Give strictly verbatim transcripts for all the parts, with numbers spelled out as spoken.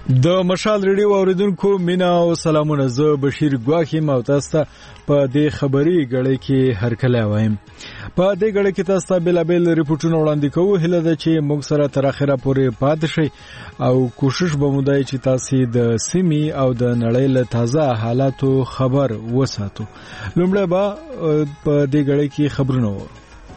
د مشال ریډیو اوریدونکو مینا او سلامونه. زه بشیر ګواخی او تاسو ته په دې خبري غړې کې هرکله وایم. په دې غړې کې تاسو ته بلابل ریپورتونه وړاندې کوو. هله ده چې موږ سره تر اخره پورې پاتې شئ او کوشش به مو دی چې تاسو د سیمې او د نړۍ له تازه حالاتو خبر وساتو. لومړی به په دې غړې کې خبرونه وو.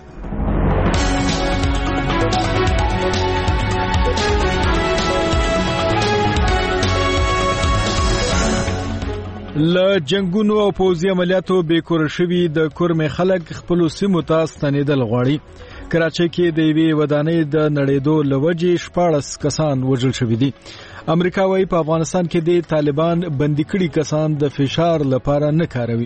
ل جنگونو او پوځي عملیاتو به کور شوی د کورمه خلک خپل سیمو ته ستنیدل غواړي. کراچۍ کې د وی ودانۍ د نړیدو لوجې شپاړس کسان وژل شوی دي. امریکا وايي په افغانستان کې د طالبان بندي کړي کسان د فشار لپاره نه کاروي.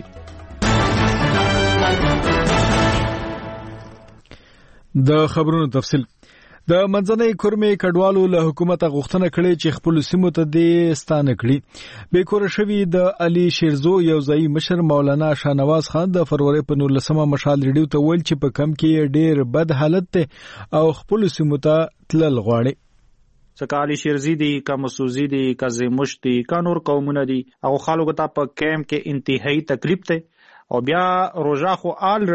د خبرونو تفصیل. د منځنۍ کورمې کډوالو له حکومت غوښتنه کړې چې خپل سیمو ته د ستانه کړي. به کور شوی د علي شیرزو یو ځای مشر مولانا شاهنواز خان د فروری په نولسمه مشال ریډیو ته ویل چې په کم کې ډیر بد حالت ته او خپل سیمو ته تلل غواړي. سکالی شیرزی دی کا مسوزی دی کا زموش دی کا نور قومونه دی او خلکو ته په کیمپ کې انتهایی تکلیف ته او بیا روزا خو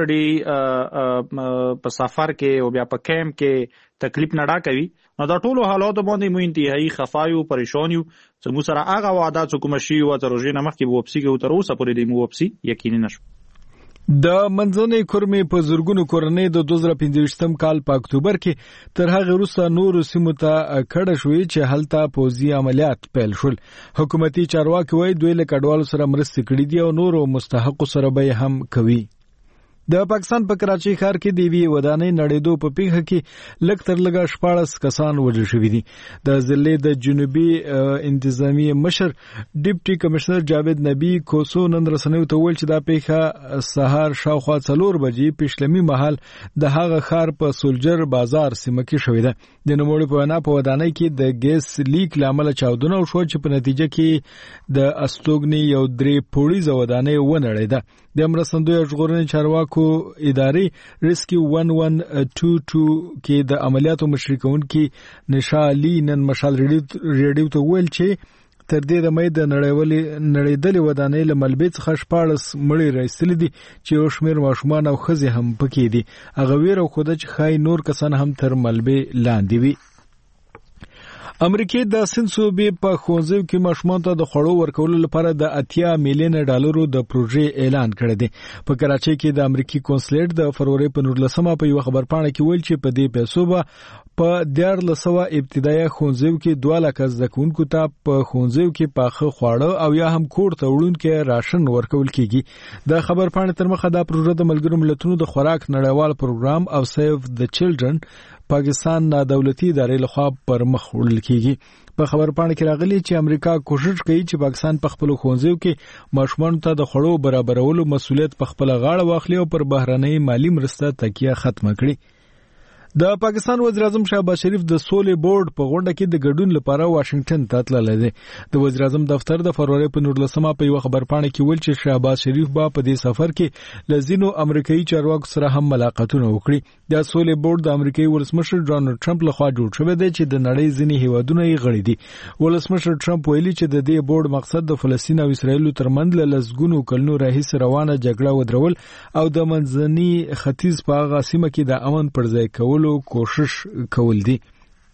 آلریډي په سفر کې او بیا په کیمپ کې تکلیف نه ډاکوي. نو دا ټولو حالاتو باندې مو انتهایی خفایو پریشانیو چې مو سره هغه وعده چې کوم شی او تر روزي نمخ کې ووپسی کې تر اوسه پورې دی مو ووپسی یقیني نشو. د منځنۍ کورمې په زورګونو کورنۍ د دوه زره پنځه کال په اکتوبر کې تر هغه وروسته نور سیمو ته کډه شوې چې هلته پوځي عملیات پیل شول. حکومتي چارواکي وایي دوی له کډوالو سره مرستې کړې دي او نور مستحقو سره به هم کوي. د پاکستان په کراچۍ ښار کې د وی ودانۍ نړیدو په پیښه کې لږ تر لږه شپاړس کسان وژل شوي دي. د ضلع د جنوبي انتظامی مشر ډیپټي کمشنر جاوید نبی کوسو نن رسنیو ته ویل چې دا پیښه سهار شاوخوا څلور بجې پښلمي مهال د هغه ښار په سولجر بازار سیمه کې شوې ده. د نوموړي په وینا په ودانۍ کې د ګیس لیک لامل چاودنه وشوه چې په نتیجه کې د استوګنې یو درې پوړیزه ودانۍ ونړېده. د مرستندوی ژغورنې چارواکو ادارې ریسکیو eleven twenty-two کې د عملیاتو مشري کوونکي نشا علی نن مشال ریډیو ته ویل چې تر دې د مې د نړیوالې نړیدلې ودانۍ له ملبې څخه شپاړس مړي راستل دي چې یو شمېر ماشومان او ښځې هم پکې دي. هغه ویره خوده چې خای نور کسان هم تر ملبې لاندې وي. امریکای د سنسوبې په ښوونځیو کې ماشومان ته د خوړو ورکولو لپاره د اتیا میلیون ډالرو د پروژې اعلان کړی دی. په کراچۍ کې د امریکای کونسلیټ د فروری په نولسمه په یو خبرپاڼه کې ویل چې په دې پیسو به په دیارلس سوه ابتدایي ښوونځیو کې دوه لکه زده کوونکو ته په ښوونځیو کې پاخه خواړه او یا هم کور ته وړونکي راشن ورکول کیږي. د خبرپاڼې تر مخه دا پروژه د ملګرو ملتونو د خوراک نړیوال پروګرام او سیو د چلډرن پاکستان نا دولتي ادارې لخوا پر مخ وړل کیږي. په خبرپاڼه کې راغلي چې امریکا کوشش کوي چې پاکستان په خپل ښوونځیو کې ماشومانو ته د خوړو برابرولو مسؤلیت په خپل غاړه واخلي او پر بهرنۍ مالی مرسته تکیه ختم کړي. د پاکستان وزیر اعظم شهباز شریف د سولې بورډ په غونډه کې د ګډون لپاره واشنگټن ته تللی دی. د وزیر اعظم دفتر د فروری په نولسمه په یو خبرپاڼه کې ویل چې شهباز شریف به په دې سفر کې له ځینو امریکایي چارواکو سره هم ملاقاتونه وکړي. د سولې بورډ د امریکایي ولسمشر ډونالډ ټرمپ لخوا جوړ شوی دی چې د نړۍ ځینې هیوادونه یې غړي دي. ولسمشر ټرمپ ویلي چې د دې بورډ مقصد د فلسطین او اسرایل ترمنځ له لسګونو کلونو راهیسې روانه جګړه ودرول او د منځني ختیځ په هغه سیمه کې د امن پر ځای کولو کوشش کول دي.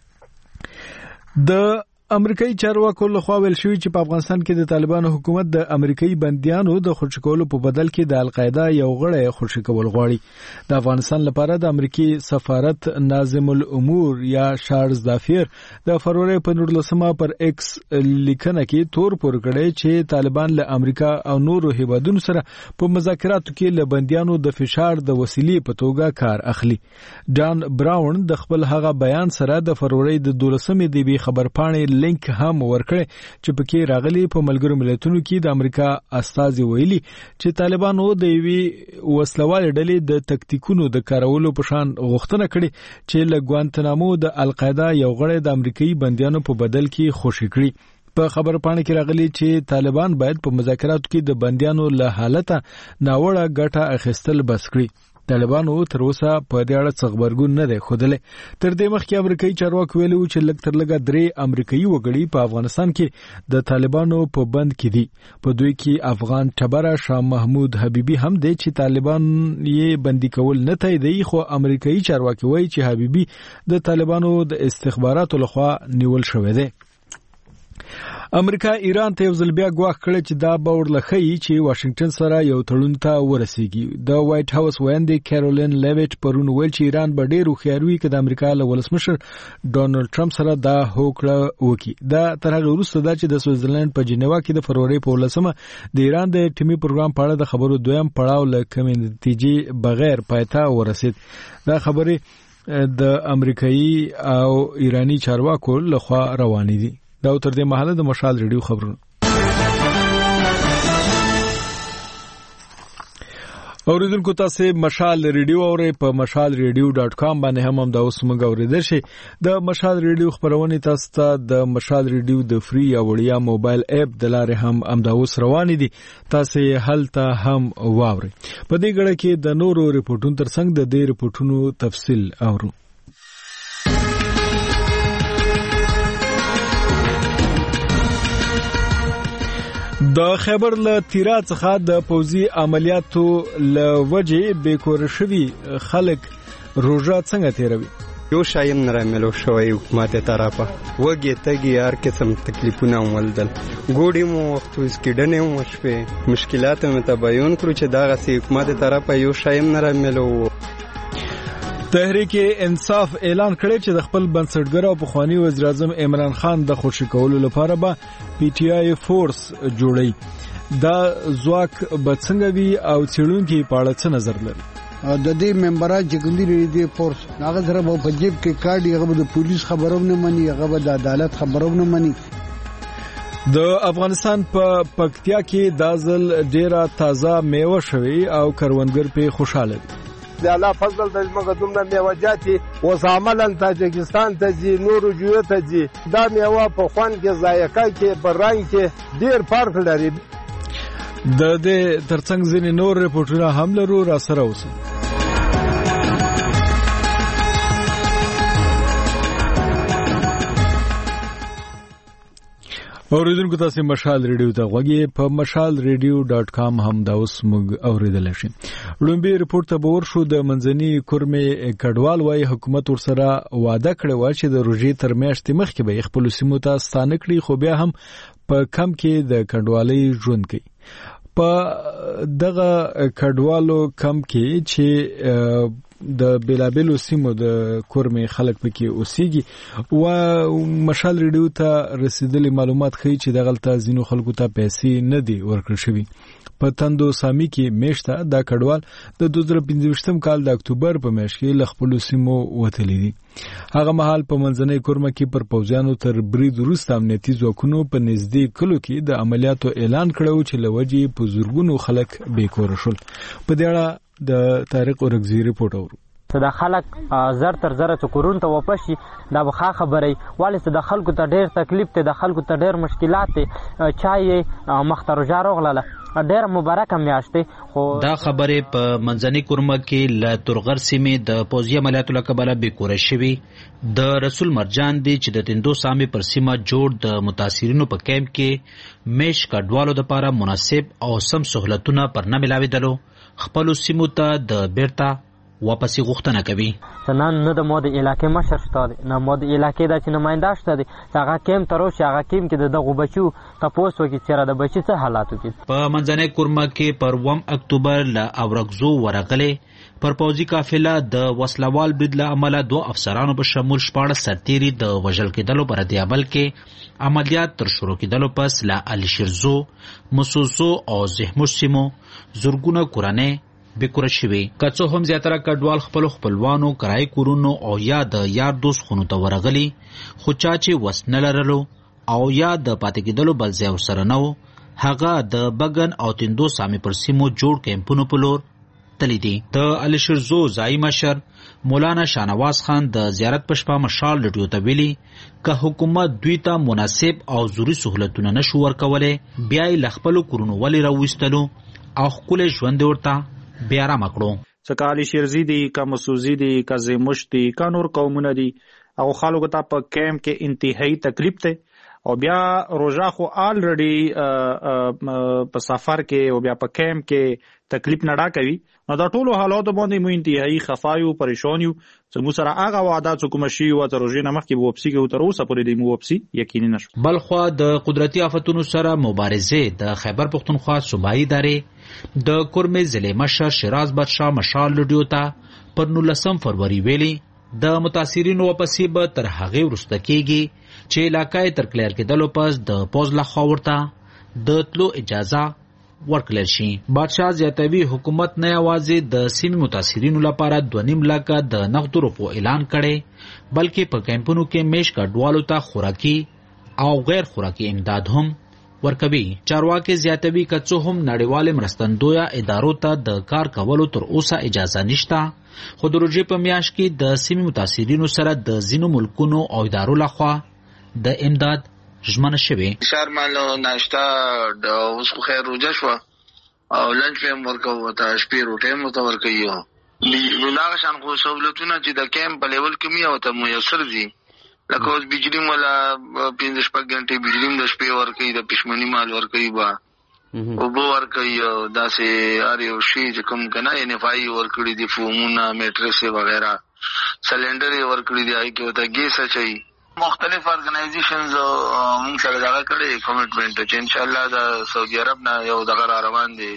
د امریکایي چارواکو لخوا ویل شوی چې په افغانستان کې د طالبانو حکومت د امریکایي بنديانو د خوشی کولو په بدل کې د القاعده یو غړی خوشی کول غواړي. د افغانستان لپاره د امریکای سفارت ناظم الامور یا شارلز دافیر د فروری په نولسمه پر ایکس لیکنه کې تور پور کړی چې طالبان له امریکا او نورو هیوادونو سره په مذاکراتو کې له بنديانو د فشار د وسیلې په توګه کار اخلي. ډان براون د خپل هغه بیان سره د فروری د دولسمې د بي خبرپاڼې لینک هم ورکړي چې پکې راغلي په ملګرو ملتونو کې د امریکا استازي ویلي چې طالبانو د یوې وسلوال ډلې د تکتیکونو د کارولو په شان غوښتنه کړې چې له ګوانتنامو د القاعده یو غړی د امریکایي بنديانو په بدل کې خوشی کړي. په خبرپاڼه کې راغلي چې طالبان باید په مذاکراتو کې د بنديانو له حالته ناوړه ګټه اخیستل بس کړي. طالبانو تر اوسه په دې اړه څه خبرګون نه دی خوده. تر دې مخکې امریکایي چارواکي ویلي چې لږ تر لږه درې امریکایي وګړي په افغانستان کې د طالبانو په بند کې دي. په دوی کې افغان ټبره شاه محمود حبیبي هم دی چې طالبان یې بندي کول نه تاییدي، خو امریکایي چارواکي وایي چې حبیبي د طالبانو د استخباراتو لخوا نیول شوی دی. امریکا ایران ته یو ځل بیا ګواښ کړی چې دا به ورلخی چې واشنگټن سره یو تړون ته ورسیږي. د وایټ هاوس ویاندې کیرولین لیویټ پرون ویل چې ایران به ډېر هوښیار وي که د امریکا له ولسمشر ډونالډ ټرمپ سره دا هوکړه وکړي. دا تر هغه وروسته دا چې د سویټزرلند په جنیوا کې د فروری په ولسمه د ایران د ټیمي پروګرام په اړه د خبرو دویم پړاو له کومې نتیجې بغیر پای ته ورسید. دا خبرې د امریکایي او ایرانی چارواکو لخوا روانې دي. دا تر دې مهاله د مشال ریډیو خبرونه. اوریدونکو تاسو مشال ریډیو اورئ په مشال ریډیو ډاټ کام باندې هم هم دا اوس موږ اوریدل شي. د مشال ریډیو خبرونه تاسو ته د مشال ریډیو د فری یا وړیا موبایل اپ د لارې هم هم دا اوس روان دي. تاسو هلته هم واورئ. په دې غړ کې د نورو ریپورتونو ترڅنګ د دې ریپورتونو تفصیل اورو. د خیبر له تیرا څخه د پوځي عملیاتو له وجې بیکور شوي خلک روژه څنګه تیروي؟ یو شایم نه رامیلو شوی حکومت طرفه وګي تګي هر قسم تکلیفونه وملدل ګوډي مو وخت وسکیډنه مو شپه مشکلات مې تباین کړو چې دا غسي حکومت طرفه یو شایم نه رامیلو. تحریک انصاف اعلان کړی چې د خپل بنسټګر او پخوانی وزیر اعظم عمران خان د خوشی کولو لپاره به پی ټی آی فورس جوړي. دا ځواک به څنګه وي او څېړونکي په اړه څه نظر لري؟ د دې ممبران چې کوم دي د فورس هغه سره په جیب کې کارډ هغه د پولیس خبرو نه مني، هغه د عدالت خبرو نه مني. د افغانستان په پکتیا کې د ځل ډیره تازه میوه شوي او کروندګر په خوشاله دي. د الله فضل د موږ دومره میوه‌جاتي اوس عملاً تاجکستان ته ځي، نورو جوړه ته ځي. دا میوه په خوان کې ذایقه کې په رنګ کې ډیر فرق لري. د دې ترڅنګ ځینې نور ریپورټونه هم لرو، را سره اوسئ. اوریدونکو تاسو مشال ریډیو ته غوږی په مشال ریډیو ډاټ کام هم دا اوس موږ اوریدل شي. لومبي ریپورت ته باور شو د منځني کورمې کډوال وايي حکومت ورسره وعده کړې و چې د روژې تر میاشتې مخکې به خپل سیمو ته ستانه کړي، خو بیا هم په کم کې د کډوالۍ ژوند کوي. په دغه کډوالو کم کې چې د بیلابیلو سیمو د کورمې خلک پکې اوسېږي او مشال ریډیو ته رسیدلي معلومات ښیي چې دغلته ځینو خلکو ته پیسې نه دي ورکړل شوي. په تندو سامي کې میشته دا کډوال د دوه زره پنځه کال د اکتوبر په میاشت کې له خپلو سیمو وتلي دي. هغه مهال په منځنۍ کورمه کې پر پوځیانو تر برید وروسته امنیتي ځواکونو په نږدې کلو کې د عملیاتو اعلان کړی چې له وجې په زرګونو خلک بېکوره شول. په دې اړه د طارق اورګزي ریپورت اورو. ته د خلک زر تر زر څو کورون ته واپس شي دا به ښه خبره وي، ولې چې د خلکو ته ډېر تکلیف دی، د خلکو ته ډېر مشکلات دی. چا یې مخ ته روژه راغله، ډېره مبارکه میاشت دی. خو دا خبرې په منځنۍ کورمه کې له تورغر سیمې د پوځي عملیاتو له کبله بېکوره شوي. د رسول مرجان دی چې د تندو سامي پر سیمه جوړ د متاثرینو په کیمپ کې میش کډوالو دپاره مناسب او سم سهولتونه پر نه ملاوېدلو خپلو سیمو ته د بیرته واپسې غوښتنه کوي. نن نه د مو د علاقې مشر شته دی، نه مو د علاقې دا چې نماینده شته دی چې هغه کیمپ ته راشي، هغه کیمپ کې د دغو بچو تپوس وکړي چې د بچي څه حالات وکړي. په منځنۍ کورمه کې پر اووم اکتوبر له اورګزو ورغلې پر پوځي قافله د وسلوال برید له امله دوه افسرانو په شمول شپاړس سرتیري د وژل کېدلو په رد عمل کې عملیات تر شروع کېدلو پس له الشیرزو، مسوسو او زهموش سیمو زرګونه کورنۍ بېکوره شوي. که څه هم زیاتره کډوال خپلو خپلوانو کرایي کورونو او یا د یار دوست خونو ته ورغلي، خو چا چې وس نه لرلو او یا د پاتې کېدلو بل ځای ورسره نه و، هغه د بګن او تندو سامي پر سیمو جوړ کیمپونو په لور تللی دي. د الشیرزو ځایي مشر مولانا شاهنواز خان د زیارت په شپه مشال ریډیو ته ویلي که حکومت دوی ته مناسب او ضروري سهولتونه نشو ورکولی، بیا یې له خپلو کورونو ولې راویستلو او ښکلی ژوند ورته بیا رامه کړو. سکالی شیرزی دي کا مسوزی دي کا زموش دي کا نور قومونه دي او خلکو ته په کیمپ کې انتهایی تکلیف ته او بیا روزا خو آلریډي په سفر کې او بیا په کیمپ کې تکلیف نه ډا کوي نو دا ټولو حالات باندې مو انتهایی خفایو پریشانیو چې مو سره هغه وعده کوم شي او تر روزي نمخ کې ووپسي کې تر اوسه پورې د موپسي یقیني نشو. بلخوا د قدرتي آفتونو سره مبارزه د خیبر پختونخوا صوبایي ادارې د کورمې ضلع مشر شیراز بادشاه مشال لډیو ته پر نولسم فروری ویلي د متاثرینو واپسی به تر هغه ورسته کیږي چې علاقې تر کلیر کېدلو پس د پوز لخوا ورته د تلو اجازه ورکړل شي. بادشاه زیاتوي حکومت نه یوازې د سیمې متاثرینو لپاره دوه نیم لکه د نغدو روپو اعلان کړي بلکې په کیمپونو کې میش کډوالو ته خوراکي او غیر خوراکي امداد هم ورکوي. چارواکي زیاتوي که څه هم نړیوال مرستندویه ادارو ته د کار کولو تر اوسه اجازه نشته خو د روژې په میاشت کې د سیمې متاثرینو سره د ځینو ملکونو او ادارو لخوا د امداد ژمنه شوې. شهر مالو ناشته د اوس خو خیر روژه شوه او لنچ به هم ورکوو ته شپې روټۍ هم ورته ورکوي. نو دغه شان خو سهولتونه چې د کیمپ په لیول کې مې ورته میسر دي لکه اوس بجلي مولا پنځه شپږ غنټې بجلي د شپې ورکوي د پښمني مال ورکوي به اوبه ورکوي داسې هر یو شي چې کوم که نه این اف آی ورکړي دي فومونه میټرسې وغیره سلنډر یې ورکړي دي هغې کې ورته ګیس اچوي. مختلف ارګنایزیشنز موږ سره دغه کړی کمیټمنټ چې انشاءالله د سعودي عرب نه یو دغه را روان دی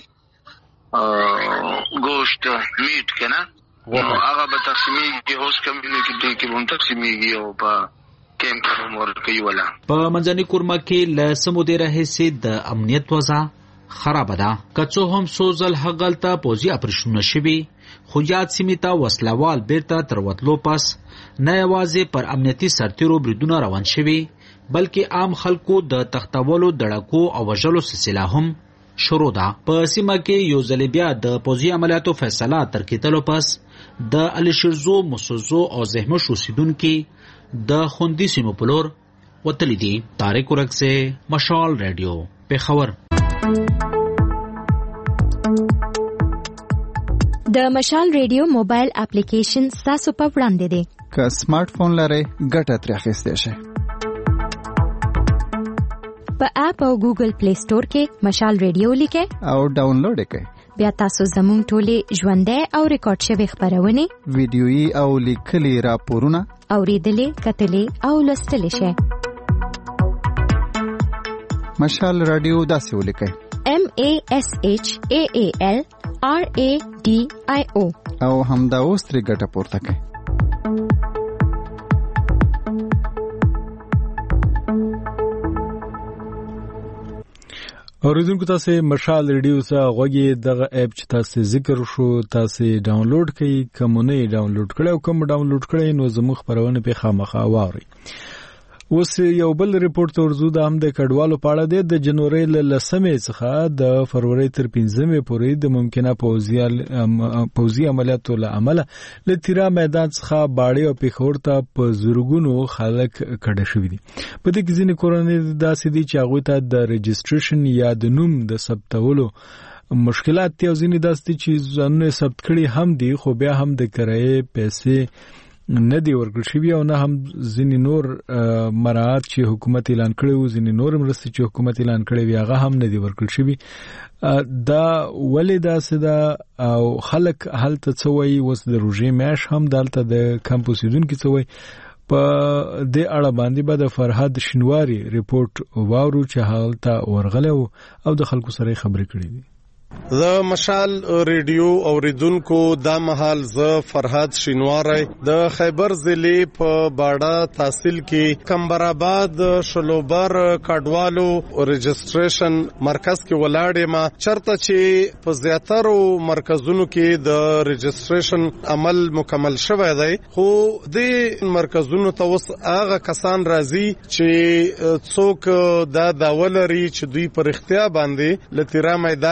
ګوشت میټ که نه هغه به تقسیمیږي هوس کمیونټي کې به هم تقسیمیږي او په کیمپ کې هم ورکوي ولا. په منځني کورمه کې له څه مودې راهیسې د امنیت وضع خرابه ده که څه هم څو ځل هغلته پوځي اپریشنونه شوي خو یاد سیمې ته وسلوال بیرته تر وتلو پس نه یوازې پر امنیتي سرتیرو بریدونه روان شوي بلکې عام خلکو د تختولو دړکو او وژلو سلسله هم شروع ده. په سیمه کې یو ځل بیا د پوځي عملیاتو فیصله تر کېدلو پس د الشرزو مسوزو او زهمش اوسیدونکي د خوندي سیمو په لور وتلي دي. طارق ورکزے مشال ریډیو پیښور. د مشال ریډیو موبایل اپلیکیشن ستاسو په وړاندې دی. که سمارټ فون لرئ ګټه ترې اخیستی شئ. په اپ او ګوګل پلی سٹور کې مشال ریډیو لیکئ او ډاونلوډ یې کړئ. بیا تاسو زموږ ټولې ژوندۍ او ریکارډ شوې خپرونې ویډیويي او لیکلي راپورونه اورېدلې کتلې او لوستلی شئ. مشال رادیو داسې ولیکئ M A S H A A L R A D I O او همدا اوس ترې ګټه پورته کړئ. اوریدونکو تاسو مشال ریډیو څخه غوږی دغه اپ چې تاسو ذکر شو تاسو ډاونلوډ کړئ کوم نه ډاونلوډ کړئ او کوم ډاونلوډ کړئ نو زموږ خبرونه په خامخا واوري. اوس یو بل ریپورت ورزو د هم د کډوالو په اړه د جنوري ل لسمې څخه د فروری تر پنځمې پورې د ممکنه پوځي پوځي عملیاتو له عمله ل تیرا میدان څخه باړې او پیښور ته په زورګونو خلک کډه شوې دي. په دې کې ځینې کورنۍ داسې دي چې هغه ته د رجسټریشن یا د نوم د ثبتولو مشکلات دي او ځینې داسې چې ځانونه ثبت کړي هم دي خو بیا هم د کرایې پیسې نه دی ورکړل شوی او نه هم ځینې نور مراعات چې حکومت اعلان کړی و ځینې نور مرستې چې حکومت اعلان کړی وي هغه هم نه دی ورکړل شوی. دا ولې داسې ده او خلک هلته څه وایي اوس د روژې میاشت هم دلته د کمپ اوسیدونکي څه وایي په دې اړه باندې به د فرهاد شینواري ریپورت واورو چې هلته ورغلی او د خلکو سره خبرې کړې دي. د مشال ریډیو اوریدونکو دا مهال ز فرهاد شینواری د خیبر ضلع په باډا تحصیل کې کمبر آباد شلوبر کډوالو رجسټریشن مرکز کې ولاړې ما چرته چې په زیاترو مرکزونو کې د رجسټریشن عمل مکمل شوی دی خو د مرکزونو ته اوس هغه کسان راځي چې څوک دا داولري چې دوی پر اختیار باندې لتیرا میدان نه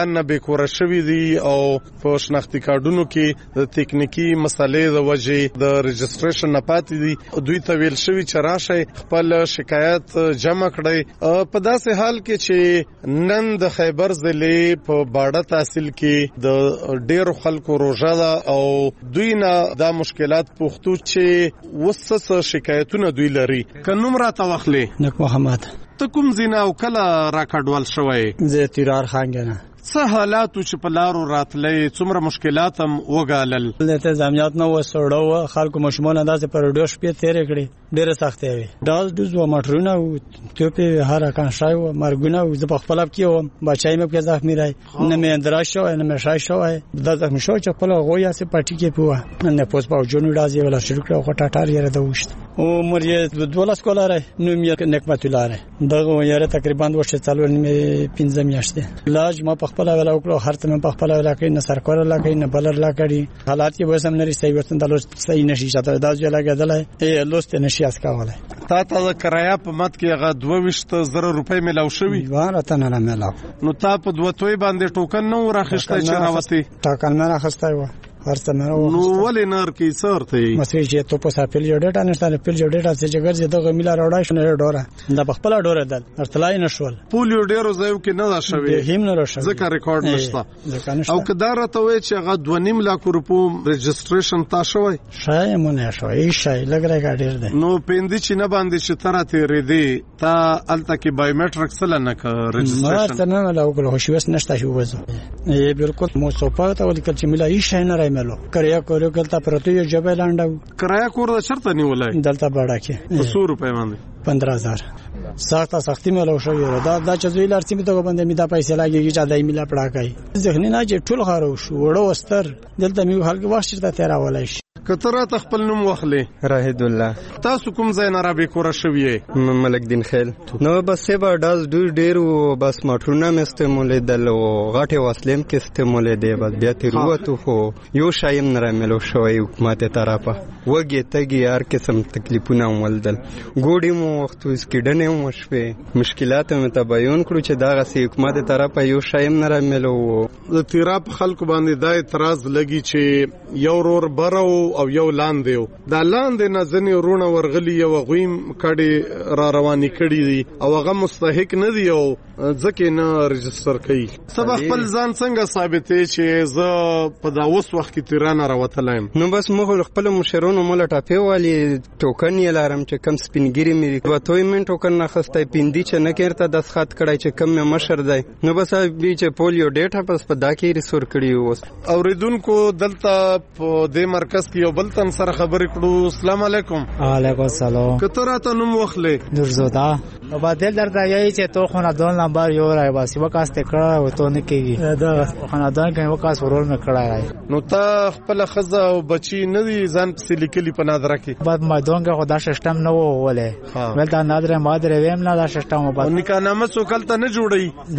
بیکوره شوي دي او په شناختی کارډونو کې د تکنیکی مسلې د وجې د رجسټریشن نه پاتې دي دوی ته ویل شوي چې راشي خپل شکایت جمع کړي په داسې حال کې چې نن د خیبر ضلع په باړه تحصیل کې د ډېرو خلکو روژه ده او دوی نه دا مشکلات پوښتو چې وسس شکایتونه دوی لري که نوم راته واخلي نک محمد ته کوم ځای او کله راکډوال شوی زه تیرار خانګنه څه حالاتو چې په لارو راتلې څومره مشکلات هم وګالل د تنظیمات نو وسوړو خلکو مشمول اندازې پر ډیو شپې تیرې کړې ډېر سختې وي داز دوز و مټرونه او ټوپې هر کان شای و مرګونه او زه په خپل اپ کې وم بچای مې په زخمی راي نه مې اندراش شو نه مې شای شو دا زخمی شو چې خپل غویا سي پټی کې پوه نه پوس په جون راځي ولا شروع کړو غټه ټار یې راوښت او مریه دولس کولاره نو مې نعمت الله راي دغه یاره تقریبا وشته څلور نیمه پنځه میاشتې لاج ما په خپل ولا وکړو هر څه په خپل ولا کې نه سرکور ولا کې نه بلر لا کړی حالات کې وسم نری صحیح وتن دلو صحیح نشي چاته دا ځای لګیدل ای لوست نشي اس کاوله تا ته کرایه په مت کې هغه دوه ویشت زره روپۍ ملاو شوي واره ته نه ملاو نو تا په دوه توي باندې ټوکن نو راخښته چې راوتی ټاکل نه راخښته و هرڅه نه نو ولې نار کې سر ته مسوي چې ته په ساپل یو ډېټا نشته په یو ډېټا چې جګر چې دغه میلا راوړای شنه ډوره دا خپل ډوره دل ارتلای نشول پول یو ډېرو ځایو کې نه دا شوی هم نه راشه ځکه ریکارډ نشته او کدار ته وای چې هغه دوه نیم لک روپو رجسټریشن تا شوی شای مونږ شوی شای لګره ګاډیر ده نو پېندې چې نه باندې چې تراته ریدي تا الته کې بایومټریک سره نه ک رجسټریشن نه نه لا وګړو هوښیوس نشته شو وځو ای بالکل مو صفات او لیکل چې ملا هیڅ شای نه رايملو کریا کورو کلتا پرته یو جبه لاندو کرایه کور د چرته نیولای دلته باړه کې څو روپے باندې پندرہ هزار سخته سختي مې لو شو دا دا چې زوی لارتي مې ته باندې مې دا پیسې لاګي چې دای مې لا پړا کوي ځخنی نه چې ټول خارو شو وړو وستر دلته مې حل کې واشر ته تیرا ولای شي کتره تخپل نوم واخلي راهد الله تاسو کوم ځای نه را به کور شوی ملک دین خیل نو بس سبا داز ډیر ډیر بس ماټرونه مې استعمال دل او غاټه وسلم کې استعمال دی بس بیا تیروته خو یو شایم نه ملو شوی حکومت طرفه وګي تګي هر قسم تکلیفونه ولدل ګوډي مو وخت وسکیډنه مو شپه مشکلات مې تباین کړو چې دا غسي حکومت طرفه یو شایم نه ملو د تیراب خلکو باندې دا اعتراض لګي چې یو رور برو او یو لاندې دا لاندې نه ځنې ورونه ورغلي یو غویم کډي را رواني کړي دي او هغه مستحق نه دی او ځکه نه رجستر کوي سبا خپل ځان څنګه ثابتې چې زه په دا اوس وخت کې تیرانه راوتلایم نو بس موږ خپل مشرونو مولا ټاپې والی ټوکن یې لارم چې کم سپینګری مې وته من ټوکن نه خسته پیندي چې نه کېرته د ښات کړای چې کم مې مشر دی نو بس به چې پولیو ډیټا پس په دا کې ریسور کړی اوس اوریدونکو دلته په دې مرکز کې یو بل تن سره خبرې کړو السلام علیکم وعلیکم السلام کتره ته نوم واخلې نورزودا او بدل درته یی چې تو خو نه دون نمبر یو راي واسي وکاسته کړه او ته نه کېږي دا خاندان کې وکاس ورول نه کړه نو تا خپل خزه او بچي نه دي ځان په لیکلي په نادره کې بعد ما دونګه خدا سیستم نه وولې ول دا نادره مادره ویم نه دا سیستم بعد نکاح نامه څوکلته نه جوړي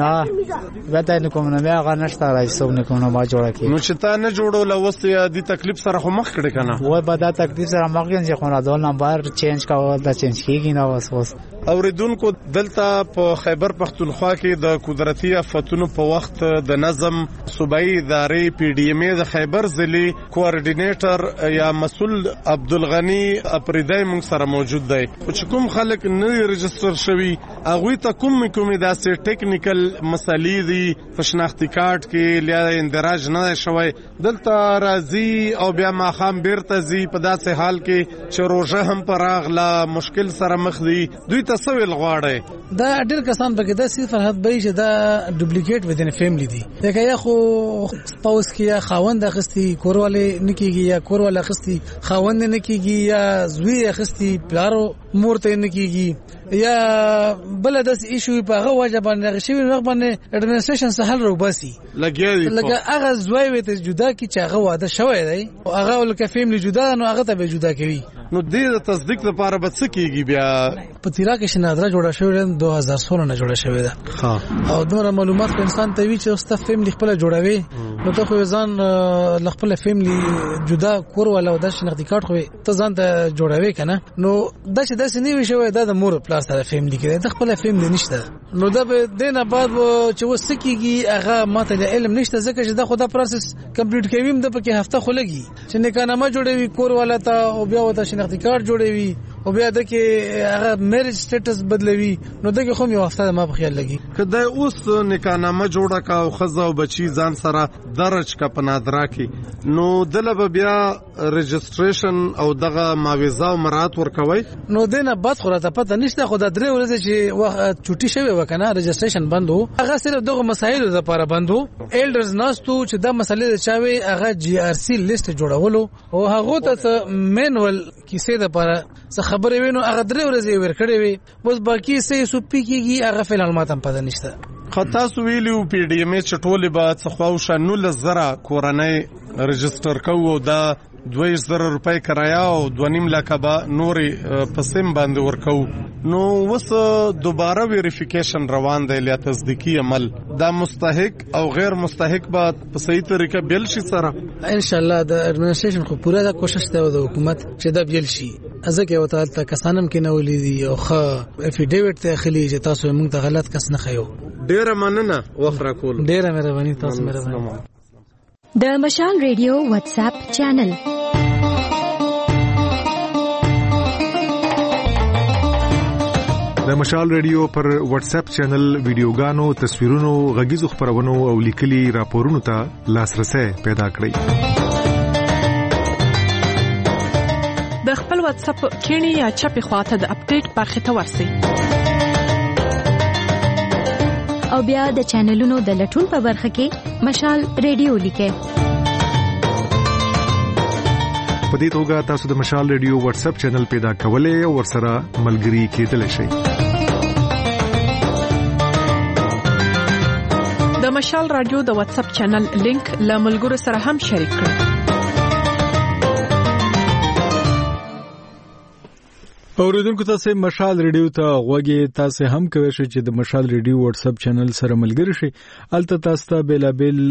نه وته نه کوم نه هغه نشته راځي سو نه کوم نه ما جوړه کې نو چې تا نه جوړول وسته دي تکلیف سره خو مخ کړي کنه وای په دا تکلیف سره مخکې چې خو نه دون نمبر چینج کاوه دا چینج کیږي نه وس وس اوریدونکو دلته په خیبر پختونخوا کې د قدرتي آفتونو په وخت د نظم صوبایي ادارې پی ډی ایم د خیبر ضلع کوارډینیټر یا مسؤل عبدالغنی اپریدای موږ سره موجود دی چې کوم خلک نه رجستر شوي هغه ته کوم کوم داسې ټیکنیکل مسلې دي په شناختی کارت کې لیا اندراج نه شوی دلته راځي او بیا ما خام بیرته زی په داسې حال کې چې روزه هم پراغله مشکل سره مخ دي دوی تسویل غواړي دا ډېر کسان پکې د سی فرحت به چې دا ډوپلیکیټ ودین فیملی دي لکه یا خو سپاوس کې یا خاوند اخستی کورواله نکیږي یا کورواله اخستی خاوند نکیږي یا زوی اخستی پلارو مورته نکیږي یا بل د ایشو په هغه وجه باندې شوی نه باندې اډمنستریشن سهل رو باسي لګي لکه هغه زوی وته جدا کی چې هغه واده شوی دی او هغه لکه فیملی جدا نو هغه ته به جدا کوي نو دې د تصدیق لپاره به څه کیږي بیا په تیرا کې شنادره جوړه شوې ده دوه هزار سولہ نه جوړه شوې ده ها او نور معلومات په انسان ته وی چې اوسه فیملی خپل جوړوي نو ته خو ځان خپل فیملی جدا کور ولا د شناختی کارت خو ته ځان ته جوړوي کنه نو دا چې داسې نه وي شوی دا د مور پلار سره فیملی کې د خپل فیملی نشته نو دا به دینه بعد چې وسکیږي هغه ماته د علم نشته ځکه چې دا خو دا پروسس کمپلیټ کوي د پکې هفته خو لګي چې نکانامه جوړوي کور ولا ته او بیا وته شناختی کارت جوړوي او بیا د کې هغه میریج سټیټس بدلوي نو دغه خو یو هفته ما په خیال لګي کله اوس نکانامه جوړه کا او خزه او بچی ځان سره درج کا پنادرا کې نو دله بیا رجستریشن او دغه معاوضه او مرات ورکوي نو دینه بعد خو راته پته نشته خو د درې ورځې چې وخت چوټي شوی وکنه رجستریشن بندو هغه صرف دغه مسایل لپاره بندو ایلډرز ناستو چې دا مسلې د چاوي هغه جی آر سی لیست جوړولو او هغه ته مینول کیسه د لپاره څه خبرې وینو هغه درې ورځې ورکړې وي بس باقي سې سو پی کېږي هغه فعل ماتم پته نشته خطا سو ویلیو پی ډی ام ایچ ټولې به څخه شنو لزره کورنۍ رجستر کوو دا دوه زره روپۍ کرایه او دوه نیم لکه به نورې په سیم باندې ورکو نو اوس دوباره ویریفیکیشن روان دی یا تصدیقي عمل دا مستحق او غیر مستحق به په صحیح طریقه بیل شي سره ان شاء الله د ایڈمنسټریشن خو پوره دا کوشش دی د حکومت چې دا بیل شي ازکه او تعالی کسانم کې نه ولیدي او خو افیډیویټ ته خلی چې تاسو موږ ته غلط کس نه خيو ډیره مننه وخره کول ډیره مهرباني تاسو مهرباني د مشال ریډیو واتس اپ چینل د مشال ریډیو پر واتس اپ چینل ویډیوګانو تصویرونو غږیزو خبرونو او لیکلي راپورونو ته لاسرسي پیدا کړئ د خپل واتس اپ کینی یا چپی خواته د اپډیټ برخه ته ورسئ او بیا د چینلونو د لټون په برخه کې مشال ریډیو لیکه په دې توګه تاسو د مشال ریډیو واتس اپ چینل پیدا کولای او ورسره ملګري کېدلی شئ د مشال رادیو د واتس اپ چینل لینک له ملګرو سره هم شریک کړئ اوریدونکو تاسو مشال ریډیو ته غوږی تاسو هم کوئ چې د مشال ریډیو واتس اپ چینل سره ملګری شئ الته تاسو ته بلابل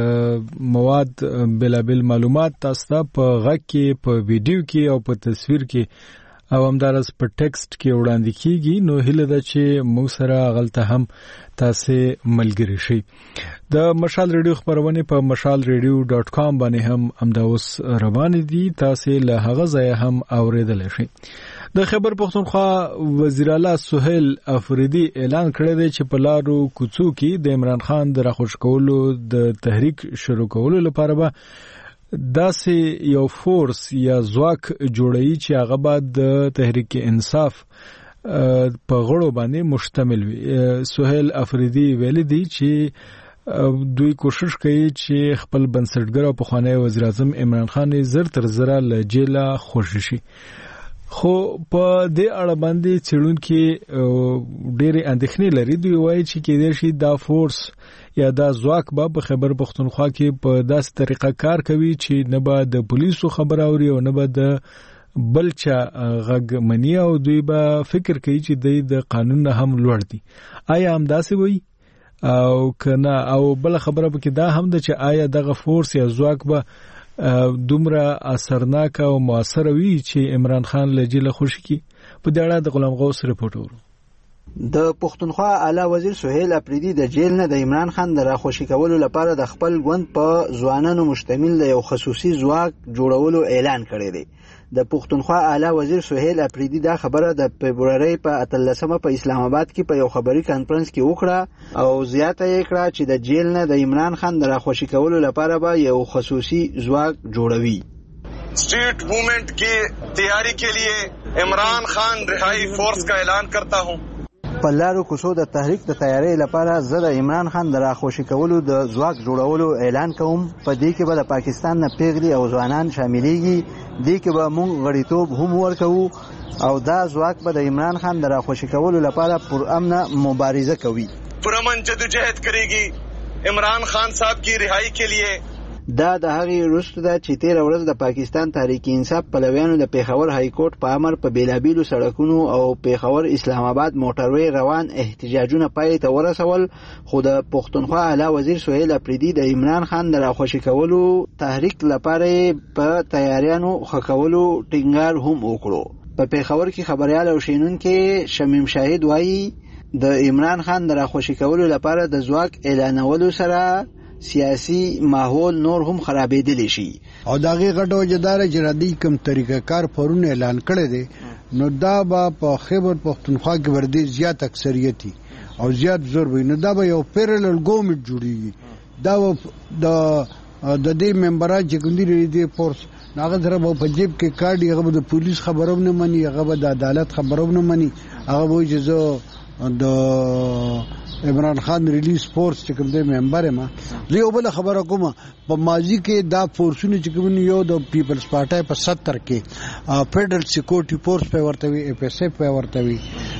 مواد بلابل معلومات تاسو ته په غږ کې په ویډیو کې او په تصویر کې او همدارس په ټیکسټ کې وړاندې کیږي نو هیله ده چې موږ سره غلطه هم تاسو ملګری شئ د مشال ریډیو خبرونه په مشال ریډیو ډاټ کام باندې هم امداوس روان دي تاسو له هغه ځای هم اوریدل شئ د خیبر پختونخوا وزیر اعلی سہیل افریدی اعلان کړی دی چې په لارو کوڅو کې د عمران خان د راخوش کولو د تحریک شروع کولو لپاره به داسې یو فورس یا ځواک جوړوي چې هغه به د تحریک انصاف په غړو باندې مشتمل وي سہیل افریدی ویلي دی چې دوی کوشش کوي چې خپل بنسټګر او پخوانی وزیر اعظم عمران خان زر تر زره له جیله خوشی شي خو په دې اړه باندې چړونکو ډېری اندېښنې لري دوی وایي چې کېدای شي دا فورس یا دا ځواک به خیبر پختونخوا کې په داسې طریقه کار کوي چې نه به د پولیسو خبر اوري او نه به د بلچا غږ مني او دوی به فکر کوي چې د قانون نه هم لوړ دي آیا هم داسې وایي او کنه او بل خبره به کې دا هم ده چې آیا دغه فورس یا ځواک به دومره اثرناک او موثر وي چې عمران خان له جیل خوشي کی په دې اړه د غلام غوث رپورټ ورو د پښتونخوا اعلی وزیر سہیل افریدی د جیل نه د عمران خان د راخوشي کولو لپاره د خپل ګوند په ځوانانو مشتمل د یو خصوصي ځواک جوړولو اعلان کړی دی د پښتونخوا اعلی وزیر سہیل افریدی دا خبره د February په اتلسمه په اسلام آباد کې په یو خبري کانفرنس کې وکړه او زیاته یې کړه چې د جیل نه د عمران خان د راخوشي کولو لپاره به یو خصوصي ځواک جوړوي street movement की तैयारी के लिए इमरान खान रिहाई फोर्स का ऐलान करता हूं په لارو کوڅو د تحریک د تیاری لپاره زه د عمران خان د راخوشي کولو د ځواک جوړولو اعلان کوم په دې کې به د پاکستان نه پیغلي او ځوانان شاملېږي دې کې به موږ غړیتوب هم ورکوو او دا ځواک به د عمران خان د راخوشي کولو لپاره پرامن مبارزه کوي پرامن جدوجہد کرے گی عمران خان صاحب کی رہائی کے لیے دا د هغې وروسته ده چې تېره ورځ د پاکستان تحریک انصاف پلویانو د پیښور های کورټ په امر په بیلابیلو سړکونو او پیښور اسلام آباد موټروي روان احتجاجونه پای ته ورسول، خو د پښتونخوا اعلی وزیر سهیل اپریدي د عمران خان د راخوشي کولو تحریک لپاره په تیاریانو ښه کولو ټینګار هم وکړو. په پیښور کې خبريال او شینونکي شمیم شاهد وایي د عمران خان د راخوشي کولو لپاره د ځواک اعلانولو سره سیاسي ماحول نور هم خرابېدلی شي. او د هغې غټه وجه دا ده چې ردی کوم طریقه کار پرون اعلان کړی دی، نو دا به په خیبر پښتونخوا کې ورده زیات اکثریت او زیات زور وي، نو دا به یو پیرلل ګورنمنت جوړیږي. دا د د دې ممبران چې کوم دي د فورس هغه سره به په جیب کې کارډ، هغه به د پولیس خبرو نه مني، هغه به د عدالت خبرو نه مني، هغه به چې زه د عمران خان ریلیز فورس چې کوم دی ممبر یم. زه یو بله خبره کوم، په ماضي کې دا فورسونه چې کوم یو د پیپلز پارټۍ په ستر کې فیډرل سکیورټي فورس په ورته وي، اف اس اف په ورته وي،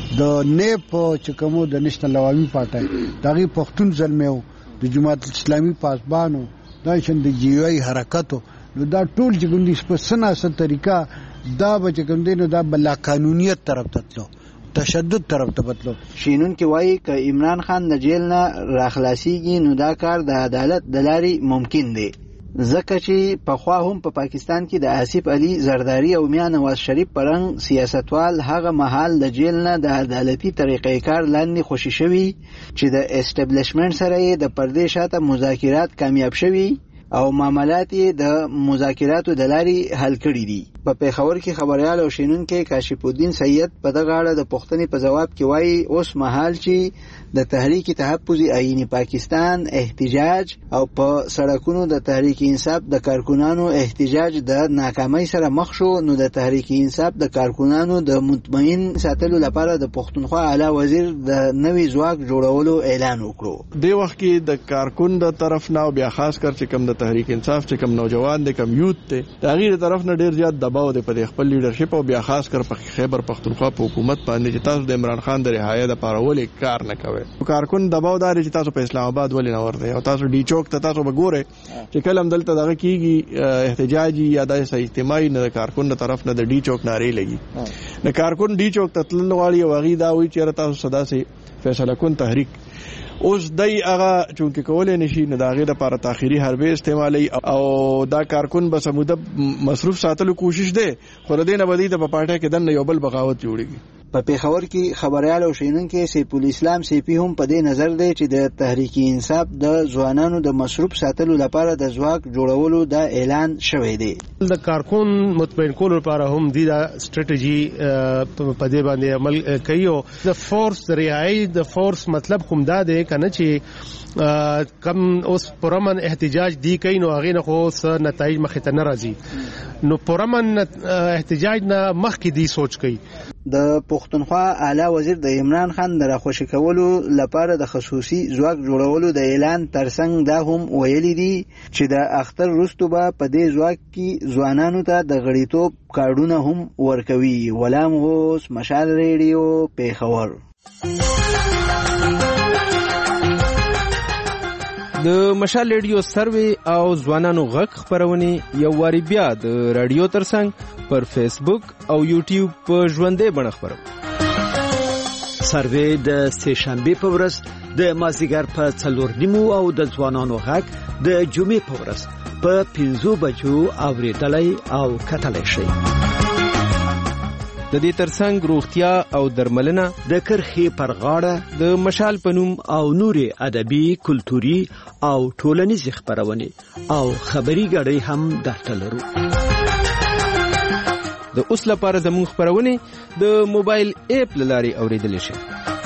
د نیپ چې کوم د نېشنل عوامي پارټۍ د هغې پښتون زلمی و، د جماعت اسلامي پاسبانو، دا شان د جی یو آی حرکتو، نو دا ټول چې کوم دي په سناسه طریقه دا به چې کوم دی نو دا به لا قانونیت طرف ته تلو، تشدد طرف ته بتلو. شینونکي وایي که عمران خان د جیل نه راخلاصیږي نو دا کار د عدالت د لارې ممکن دی، ځکه چې پخوا هم په پا پاکستان کې د آصف علي زرداری او میا نواز شریف پرنګ سیاستوال هغه مهال د جیل نه د عدالتي طریقې کار لاندې خوشي شوي چې د اسټابلیشمنټ سره یې د پردې شاته مذاکرات کامیاب شوي او معاملات یې د مذاکراتو د لارې حل کړي دي. په پیښور کې خبريال او شینونکي کاشف الدین سید په دغه اړه د پوښتنې په جواب کې وایي اوس مهال چې د تحریک تحفظ آئینی پاکستان احتجاج او په سړکونو د تحریک انصاف د کارکونانو احتجاج د ناکامۍ سره مخ شو، نو د تحریک انصاف د کارکونانو د مطمئن ساتلو لپاره د پښتونخوا اعلی وزیر د نوي ځواک جوړولو اعلان وکړو. د وخت کې د کارکون د طرف نه بیا خاص کر چې کوم د تحریک انصاف چې کوم نوجوان دي، کوم یوت ته د غیر طرف نه ډیر زیات دباو دی په خپل لیډرشپ او بیا خاص کر په خیبر پښتونخوا په حکومت باندې چې تاسو د عمران خان د رهایی لپاره ولې کار نه کوئ. کارکون دباو دار چې تاسو په اسلام آباد ولې نه ورته او تاسو ډی چوک ته تاسو وګورئ چې کله هم دلته دغه کیږي احتجاجي یا د اجتماعي نه کارکون د طرف نه د ډی چوک ناری لګي، نه کارکون ډی چوک ته تلل غواړي او هغه دا وایي چې تاسو صدا سي فیصله کون تحریک اوس دای هغه چونکه کولای نشي نه داغه لپاره تاخيري حربه استعمالي او دا کارکون به سموده مصروف ساتلو کوشش ده، خو ردی نه بدی ته په پارټه کې دنه یو بل بغاوت جوړیږي. په پیښور کې خبريال او شینونکي سیف الاسلام سیپی هم په دې نظر دی چې د تحریک انصاف د ځوانانو د مصروف ساتلو لپاره د ځواک جوړولو د اعلان شوی دی. د کارکون مطمئن کولو لپاره هم د استراتیژي په دې باندې عمل کوي او د فورس رهایی د فورس مطلب کوم دا دی کنه چې کم اوس پرمن احتجاج دی کوي نو هغه نه خو سر نتایج مخ ته ناراضي، نو پرمن احتجاج نه مخ کې دی سوچ کوي. د پښتونخوا اعلی وزیر د عمران خان د راخوشي کولو لپاره د خصوصي ځواک جوړولو د اعلان ترڅنګ دا هم ویلي دي چې د اختر وروسته به په دې ځواک کې ځوانانو ته د غړیتوب کارډونه هم ورکوي. غلام غوث، مشال ریډیو، پیښور. د مشال ریډیو سروي او ځوانانو غږ خبرونه یو واری بیا د رادیو ترڅنګ پر فیسبوک او یوټیوب په ژوندۍ بڼه خبرو. سروي د سه شنبه په ورځ د مازیګر په څلور نیمو او د ځوانانو غږ د جمعې په ورځ په پنځو بجو اوریدلای او کتلای شي. د دې ترڅنګ روغتیا او درملنه د کرخي پر غاړه د مشال پنوم او نوري ادبي، کلتوري او ټولنیز خبرونه او خبري غړي هم درته لرو. د اوس لپاره زموږ خبرونه د موبایل اپ لاري اوریدل شي.